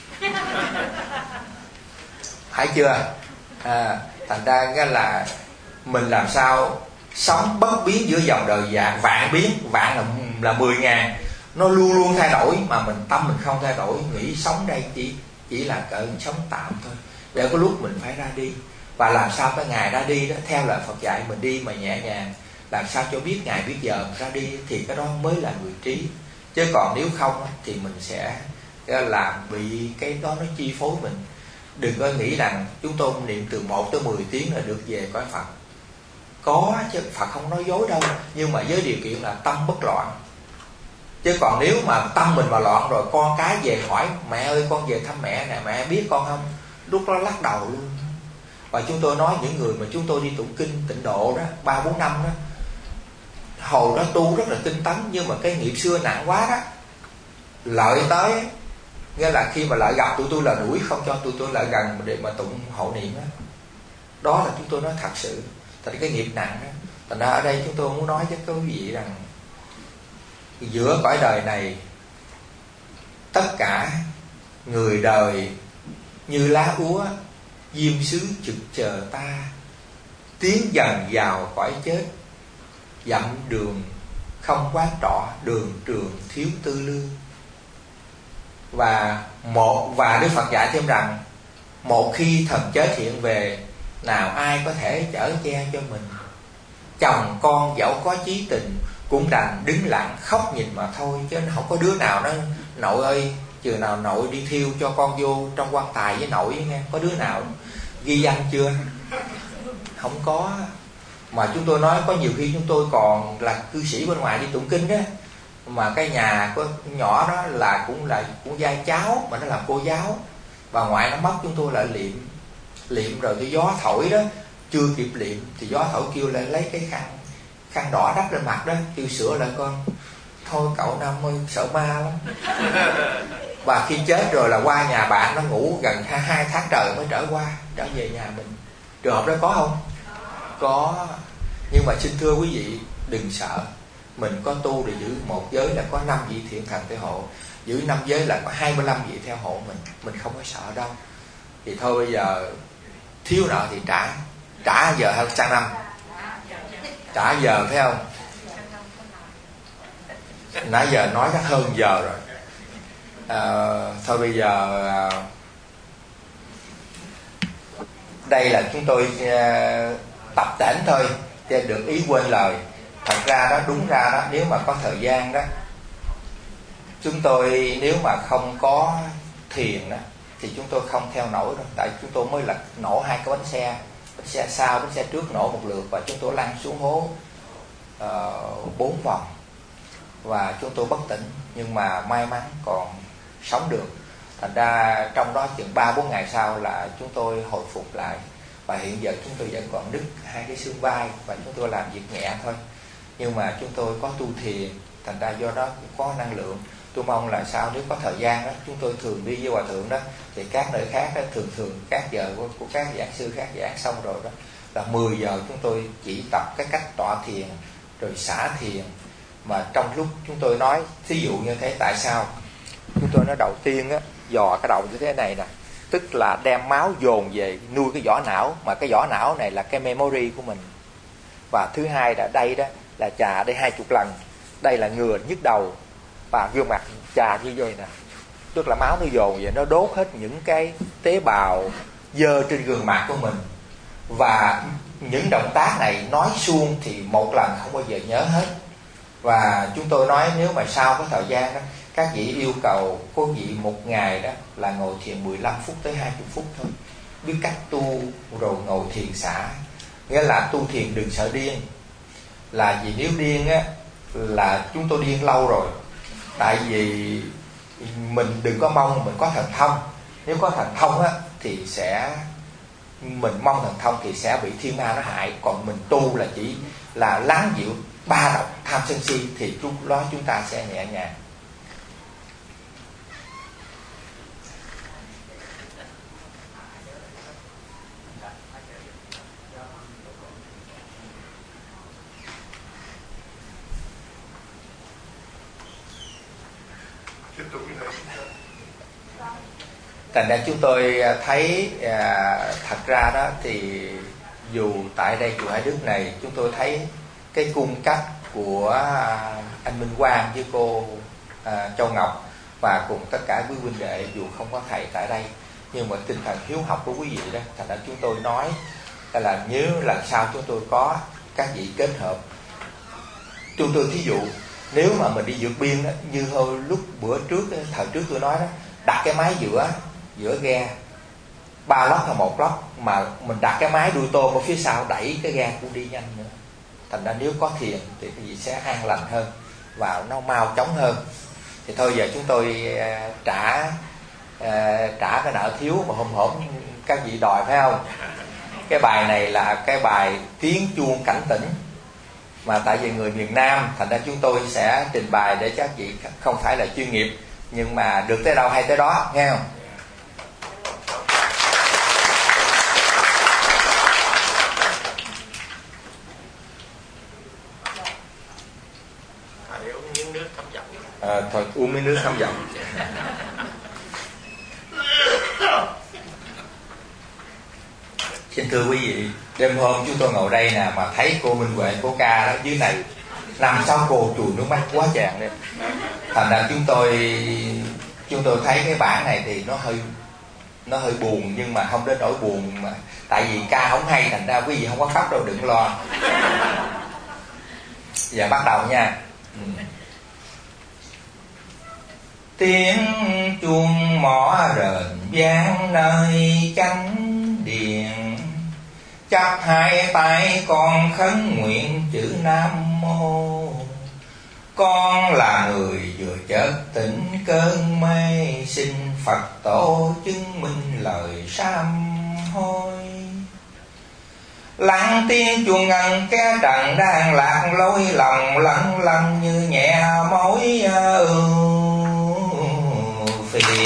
Phải chưa? À, thành ra cái là mình làm sao sống bất biến giữa dòng đời vạn vạn biến. Vạn là là mười ngàn, nó luôn luôn thay đổi, mà mình tâm mình không thay đổi, nghĩ sống đây chỉ chỉ là cỡ sống tạm thôi, để có lúc mình phải ra đi. Và làm sao cái ngày ra đi đó theo lời Phật dạy, mình đi mà nhẹ nhàng, làm sao cho biết ngày biết giờ ra đi, thì cái đó mới là người trí. Chứ còn nếu không thì mình sẽ làm bị cái đó nó chi phối mình. Đừng có nghĩ rằng chúng tôi niệm từ một tới mười tiếng là được về cõi Phật. Có chứ, Phật không nói dối đâu, nhưng mà với điều kiện là tâm bất loạn. Chứ còn nếu mà tâm mình mà loạn rồi, con cái về hỏi mẹ ơi con về thăm mẹ nè, mẹ biết con không, lúc đó lắc đầu luôn. Và chúng tôi nói những người mà chúng tôi đi tụng kinh tịnh độ đó ba bốn năm đó, hồi đó tu rất là tinh tấn, nhưng mà cái nghiệp xưa nặng quá đó, lợi tới, nghĩa là khi mà lợi gặp tụi tôi là đuổi, không cho tụi tôi lại gần để mà tụng hộ niệm đó. Đó là chúng tôi nói thật sự, tại cái nghiệp nặng đó. Thành ra ở đây chúng tôi muốn nói với các quý vị rằng giữa cõi đời này, tất cả người đời như lá úa, diêm sứ trực chờ ta, tiến dần vào cõi chết, dặm đường không quán trọ, đường trường thiếu tư lương. Và một và Đức Phật dạy thêm rằng, một khi thần chết hiện về, nào ai có thể chở che cho mình. Chồng con dẫu có chí tình, cũng đành đứng lặng khóc nhìn mà thôi. Chứ không có đứa nào nó nội ơi, chừng nào nội đi thiêu cho con vô trong quan tài với nội với nghe. Có đứa nào ghi danh chưa? Không có. Mà chúng tôi nói có nhiều khi chúng tôi còn là cư sĩ bên ngoài đi tụng kinh đó, mà cái nhà của nhỏ đó là cũng là cũng giai cháu, mà nó làm cô giáo. Bà ngoại nó mất, chúng tôi lại liệm liệm rồi cái gió thổi đó, chưa kịp liệm thì gió thổi kêu lại lấy cái khăn khăn đỏ đắp lên mặt đó, kêu sửa lại con. Thôi cậu Năm ơi, sợ ma lắm. Và khi chết rồi là qua nhà bạn nó ngủ gần hai, hai tháng trời mới trở qua, trở về nhà mình. Trường hợp đó có không? Có. Nhưng mà xin thưa quý vị, đừng sợ. Mình có tu để giữ một giới là có năm vị thiện thần theo hộ, giữ năm giới là có hai mươi lăm vị theo hộ mình. Mình không có sợ đâu. Thì thôi bây giờ thiếu nợ thì trả. Trả giờ hay sang năm? Trả giờ phải không? Nãy giờ nói chắc hơn giờ rồi. à, Thôi bây giờ à, đây là chúng tôi à, tập tễnh thôi, chứ được ý quên lời. Thật ra đó, đúng ra đó, nếu mà có thời gian đó, chúng tôi nếu mà không có thiền đó thì chúng tôi không theo nổi đâu. Tại chúng tôi mới là nổ hai cái bánh xe, bánh xe sau, bánh xe trước nổ một lượt, và chúng tôi lăn xuống hố bốn uh, vòng, và chúng tôi bất tỉnh. Nhưng mà may mắn còn sống được. Thành ra trong đó chừng ba bốn ngày sau là chúng tôi hồi phục lại. Và hiện giờ chúng tôi vẫn còn đứt hai cái xương vai, và chúng tôi làm việc nhẹ thôi. Nhưng mà chúng tôi có tu thiền, thành ra do đó cũng có năng lượng. Tôi mong là sao nếu có thời gian đó, chúng tôi thường đi với hòa thượng đó, thì các nơi khác đó, thường thường các giờ của, của các giảng sư khác giảng xong rồi đó, là mười giờ chúng tôi chỉ tập cái cách tọa thiền, rồi xả thiền. Mà trong lúc chúng tôi nói, thí dụ như thế, tại sao chúng tôi nói đầu tiên á, dò cái đầu như thế này nè, tức là đem máu dồn về nuôi cái vỏ não, mà cái vỏ não này là cái memory của mình. Và thứ hai là đây đó là chà đây hai chục lần, đây là ngừa nhức đầu, và gương mặt chà như vậy nè, tức là máu nó dồn vậy, nó đốt hết những cái tế bào dơ trên gương mặt của mình. Và những động tác này nói suông thì một lần không bao giờ nhớ hết. Và chúng tôi nói nếu mà sau có thời gian đó, các vị yêu cầu có vị một ngày đó là ngồi thiền mười lăm phút tới hai mươi phút thôi, biết cách tu rồi ngồi thiền xả. Nghĩa là tu thiền đừng sợ điên. Là vì nếu điên á là chúng tôi điên lâu rồi. Tại vì mình đừng có mong mình có thần thông. Nếu có thần thông á thì sẽ mình mong thần thông thì sẽ bị thiên ma nó hại. Còn mình tu là chỉ là lắng dịu ba động tham sân si thì lúc đó chúng ta sẽ nhẹ nhàng. Thành ra chúng tôi thấy à, thật ra đó thì dù tại đây chùa Hải Đức này chúng tôi thấy cái cung cách của anh Minh Quang với cô à, Châu Ngọc và cùng tất cả quý huynh đệ, dù không có thầy tại đây nhưng mà tinh thần hiếu học của quý vị đó, thành ra chúng tôi nói là nhớ lần sau chúng tôi có các vị kết hợp. Chúng tôi thí dụ nếu mà mình đi vượt biên đó, như hồi lúc bữa trước thời trước tôi nói đó, đặt cái máy giữa giữa ghe ba lót hay một lót, mà mình đặt cái máy đuôi tôm ở phía sau đẩy cái ghe cũng đi nhanh nữa. Thành ra nếu có thiền thì cái gì sẽ an lành hơn và nó mau chóng hơn. Thì thôi giờ chúng tôi uh, trả uh, trả cái nợ thiếu mà hôm hổm các vị đòi, phải không? Cái bài này là cái bài tiếng chuông cảnh tỉnh, mà tại vì người miền Nam thành ra chúng tôi sẽ trình bày để các vị không phải là chuyên nghiệp nhưng mà được tới đâu hay tới đó, nghe không? À, thôi uống miếng nước thấm giọng. Xin thưa quý vị, đêm hôm chúng tôi ngồi đây nè mà thấy cô Minh Huệ, cô Ca đó dưới này năm sáu cô chùi nước mắt quá chàng đấy. Thành ra chúng tôi chúng tôi thấy cái bản này thì nó hơi nó hơi buồn, nhưng mà không đến nỗi buồn mà tại vì ca không hay thành ra quý vị không có khóc đâu, đừng lo. Giờ bắt đầu nha. Ừ. Tiếng chuông mõ rền vang nơi chánh điện, chắp hai tay con khấn nguyện chữ Nam Mô. Con là người vừa chợt tỉnh cơn mê, xin Phật tổ chứng minh lời sám hối. Lặng tiếng chuông ngân cái trần đang lạc lối lòng, lặng lặng như nhẹ mối phiền.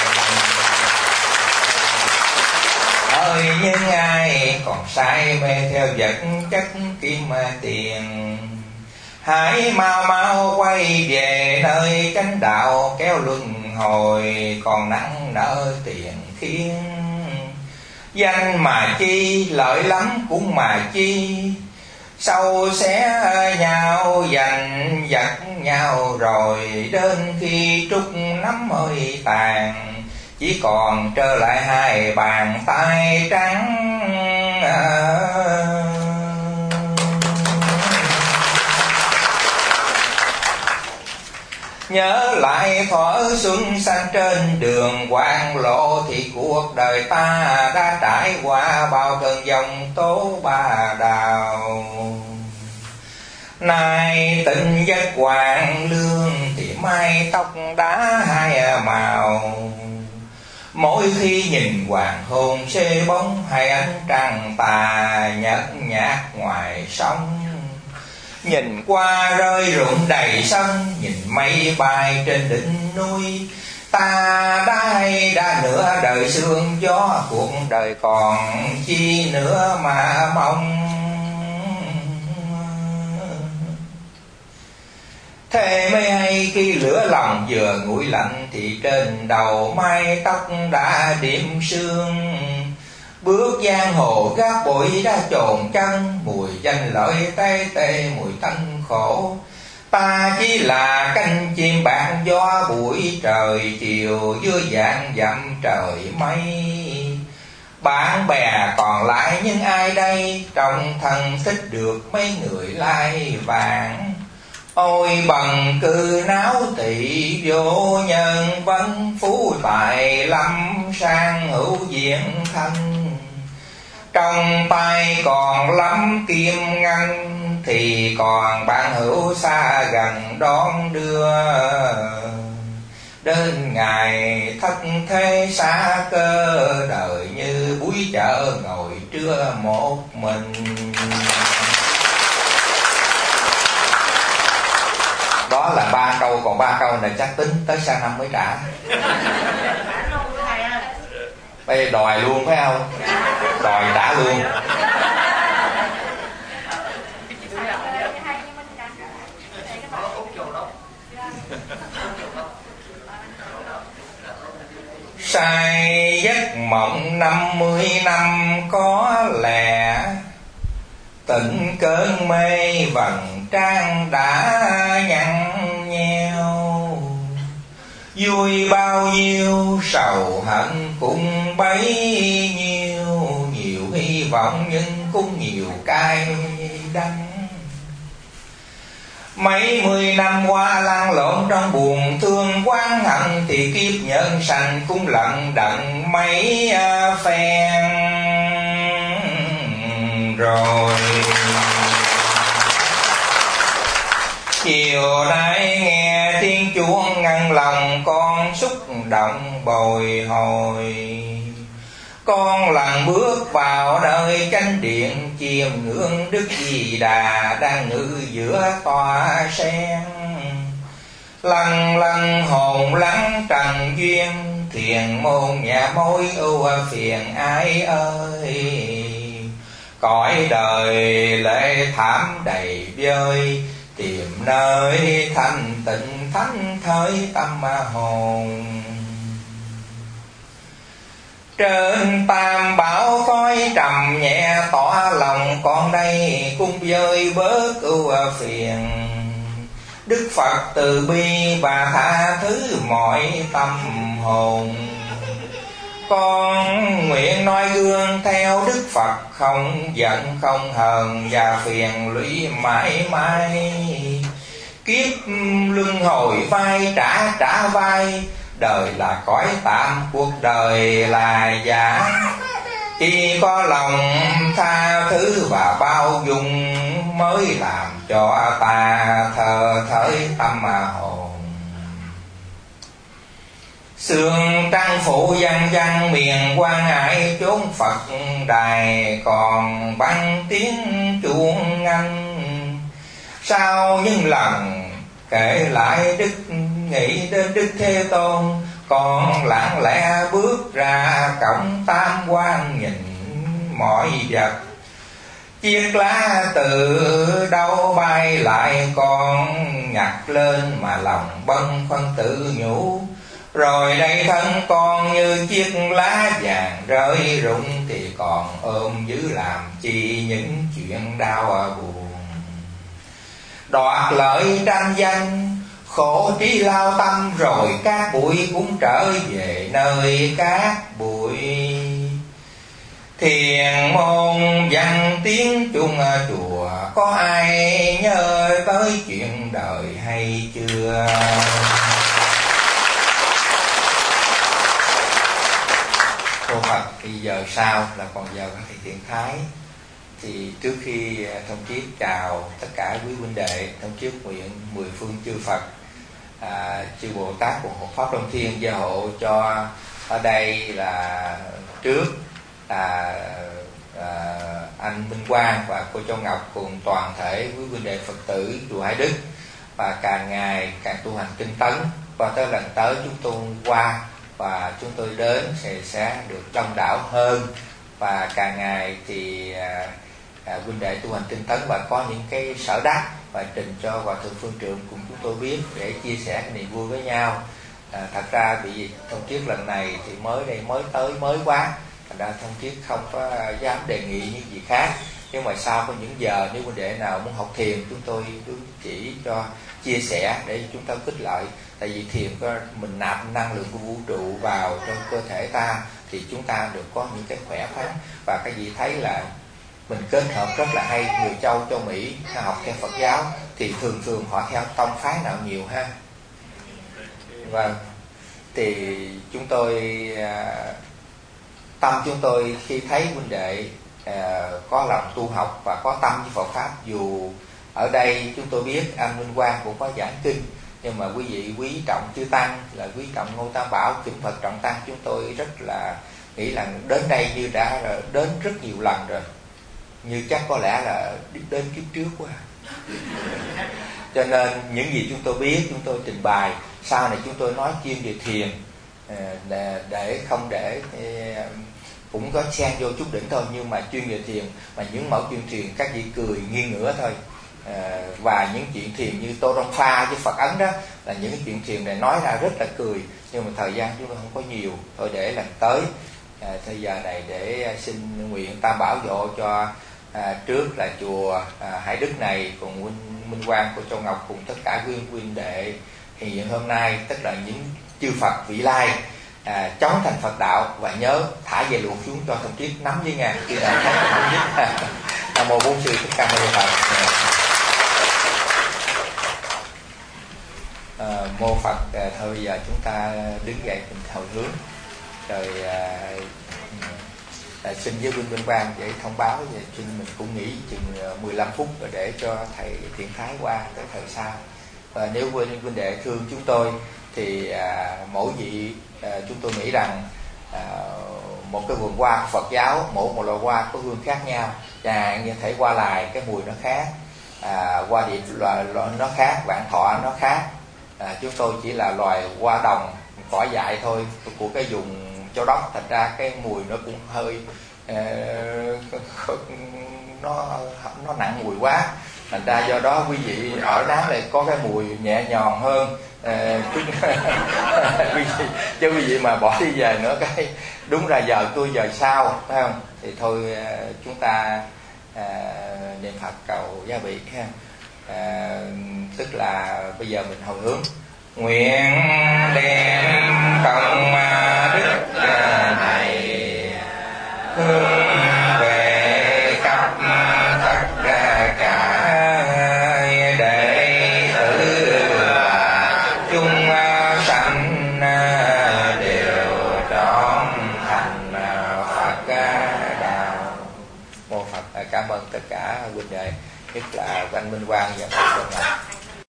Ơi những ai còn say mê theo vật chất kim tiền, hãy mau mau quay về nơi chánh đạo kéo luân hồi, còn nặng nợ tiền khiến. Danh mà chi lợi lắm cũng mà chi, sau xé nhau giành giật nhau rồi đến khi trút nắm hơi tàn, chỉ còn trơ lại hai bàn tay trắng. Nhớ lại thuở xuân xanh trên đường quang lộ, thì cuộc đời ta đã trải qua bao cơn giông tố ba đào. Nay tình giấc hoàng lương thì mai tóc đã hai màu, mỗi khi nhìn hoàng hôn xê bóng hay ánh trăng tà nhợt nhạt ngoài sông. Nhìn qua rơi rụng đầy sân, nhìn mây bay trên đỉnh núi, ta đã hay đã nửa đời sương gió, cuộc đời còn chi nữa mà mong. Thế mới hay khi lửa lòng vừa nguội lạnh, thì trên đầu mái tóc đã điểm sương. Bước giang hồ gác bụi đã trồn chân, mùi danh lợi tê tê mùi thân khổ. Ta chỉ là cánh chim bạc gió buổi trời chiều, dưới dạng dặm trời mây. Bạn bè còn lại nhưng ai đây, trong thân thích được mấy người lai vàng. Ôi bằng cư náo tỳ vô nhân vấn, phú tài lâm sang hữu diện thanh. Trong tay còn lắm kim ngân, thì còn bạn hữu xa gần đón đưa. đến ngày thất thế xa cơ, đời như buổi chợ ngồi trưa một mình. Đó là ba câu, còn ba câu này chắc tính tới sang năm mới trả. Bây giờ đòi luôn phải không? Đòi trả luôn. Say giấc mộng năm mươi năm có lẽ, tỉnh cơn mê vầng trăng đã nhăn nheo. Vui bao nhiêu sầu hận cũng bấy nhiêu, nhiều hy vọng nhưng cũng nhiều cay đắng. Mấy mươi năm qua lăn lộn trong buồn thương oán hận, thì kiếp nhân sanh cũng lận đận mấy phen rồi. Chiều nay nghe tiếng chuông ngăn lòng con xúc động bồi hồi. Con lần bước vào nơi chánh điện, chiêm ngưỡng Đức Di Đà đang ngự giữa tòa sen. Lần lần hồn lắng trần duyên, thiền môn nhà mối ưu phiền ai ơi. Cõi đời lệ thảm đầy vơi, tìm nơi thanh tịnh thánh thới tâm hồn. Trên tam bảo khói trầm nhẹ, tỏ lòng con đây cũng vơi bớt ưu phiền. Đức Phật từ bi và tha thứ mọi tâm hồn. Con nguyện noi gương theo Đức Phật, không giận không hờn và phiền lụy mãi mãi. Kiếp luân hồi vai trả trả vai, đời là cõi tạm, cuộc đời là giả. Chỉ có lòng tha thứ và bao dung, mới làm cho ta thờ thới tâm hồn. Sương trăng phủ vang vang miền quan hải, chốn Phật đài còn vang tiếng chuông ngân. Sau những lần kể lại đức nghĩ đến Đức Thế Tôn, con lặng lẽ bước ra cổng tam quan nhìn mọi vật. Chiếc lá từ đâu bay lại, con nhặt lên mà lòng bâng khuâng tự nhủ. Rồi đây thân con như chiếc lá vàng rơi rụng, thì còn ôm giữ làm chi những chuyện đau buồn. Đoạt lợi tranh danh, khổ trí lao tâm, rồi cát bụi cũng trở về nơi cát bụi. Thiền môn văn tiếng chung chùa, có ai nhớ tới chuyện đời hay chưa? Cô Phật thì giờ sau là còn giờ các thầy thiện thái. Thì trước khi thông chiết chào tất cả quý huynh đệ, thông chiết nguyện mười phương chư Phật, à, chư Bồ Tát cùng hộ Pháp Long Thiên gia hộ cho ở đây là trước là à, anh Minh Quang và cô Châu Ngọc cùng toàn thể quý huynh đệ Phật tử chùa Hải Đức, và càng ngày càng tu hành tinh tấn, và tới lần tới chúng tôi qua và chúng tôi đến sẽ sẽ được đông đảo hơn, và càng ngày thì à, à, huynh đệ tu hành tinh tấn và có những cái sở đắc và trình cho Hòa Thượng Phương Trượng cùng chúng tôi biết để chia sẻ cái niềm vui với nhau. À, thật ra bị thông chiết lần này thì mới đây mới tới mới quá, thành ra thông chiết không có dám đề nghị những gì khác. Nhưng mà sau có những giờ nếu huynh đệ nào muốn học thiền, chúng tôi cứ chỉ cho chia sẻ để chúng ta khích lợi. Tại vì thiền có mình nạp năng lượng của vũ trụ vào trong cơ thể ta thì chúng ta được có những cái khỏe khoắn. Và cái gì thấy là mình kết hợp rất là hay. Người Châu, Châu Mỹ học theo Phật giáo thì thường thường họ theo tông phái nào nhiều ha. Vâng, thì chúng tôi tâm chúng tôi khi thấy huynh đệ có lòng tu học và có tâm với Phật pháp, dù ở đây chúng tôi biết anh Minh Quang cũng có giảng kinh, nhưng mà quý vị quý trọng chư tăng, là quý trọng Ngô Tam Bảo, kính Phật trọng tăng. Chúng tôi rất là nghĩ là đến đây như đã đến rất nhiều lần rồi, như chắc có lẽ là đến kiếp trước quá. Cho nên những gì chúng tôi biết chúng tôi trình bày, sau này chúng tôi nói chuyên về thiền, để, để không để cũng có xen vô chút đỉnh thôi, nhưng mà chuyên về thiền, mà những mẫu chuyên thiền các vị cười nghiêng ngửa thôi. À, và những chuyện thiền như Tô Đông Pha với Phật Ấn đó là những cái chuyện thiền này nói ra rất là cười, nhưng mà thời gian chúng tôi không có nhiều, thôi để lần tới. À, thời giờ này để xin nguyện Tam Bảo hộ cho à, trước là chùa à, Hải Đức này cùng Minh, Minh Quang của Châu Ngọc cùng tất cả quý huynh đệ hiện diện hôm nay, tức là những chư Phật vị lai à, chống thành Phật đạo, và nhớ thả về luộc xuống cho Thông Triết nắm với ngàn khi nào khác không biết. Nam mô Bốn Sư Thích Ca Mâu Ni Phật. À, mô Phật. À, thôi bây giờ chúng ta đứng dậy mình hồi hướng rồi à, à, xin với Vinh Vinh Quang để thông báo, và xin mình cũng nghỉ chừng mười lăm phút rồi để cho thầy Thiện Thái qua tới thời sau. Và nếu Vinh Vinh đệ thương chúng tôi thì à, mỗi vị à, chúng tôi nghĩ rằng à, một cái vườn hoa Phật giáo, mỗi một loại hoa có hương khác nhau, và như thể hoa lại cái mùi nó khác, à, hoa điệp loại, loại nó khác, vạn thọ nó khác. À, chúng tôi chỉ là loài hoa đồng cỏ dại thôi của cái vùng Châu Đốc, thành ra cái mùi nó cũng hơi uh, nó nó nặng mùi quá, thành ra do đó quý vị ở nán này có cái mùi nhẹ nhàng hơn. Uh, quý vị, chứ quý vị mà bỏ đi về nữa cái đúng là giờ tôi giờ sau, phải không? Thì thôi uh, chúng ta uh, niệm Phật cầu gia vị ha. À, tức là bây giờ mình hồi hướng nguyện đem công đức này hướng về khắp tất cả đệ tử và chúng sanh đều trọn thành Phật đạo. Mô Phật. Cảm ơn tất cả huynh đệ, nhất là anh Minh Quang và Phật Ngọc.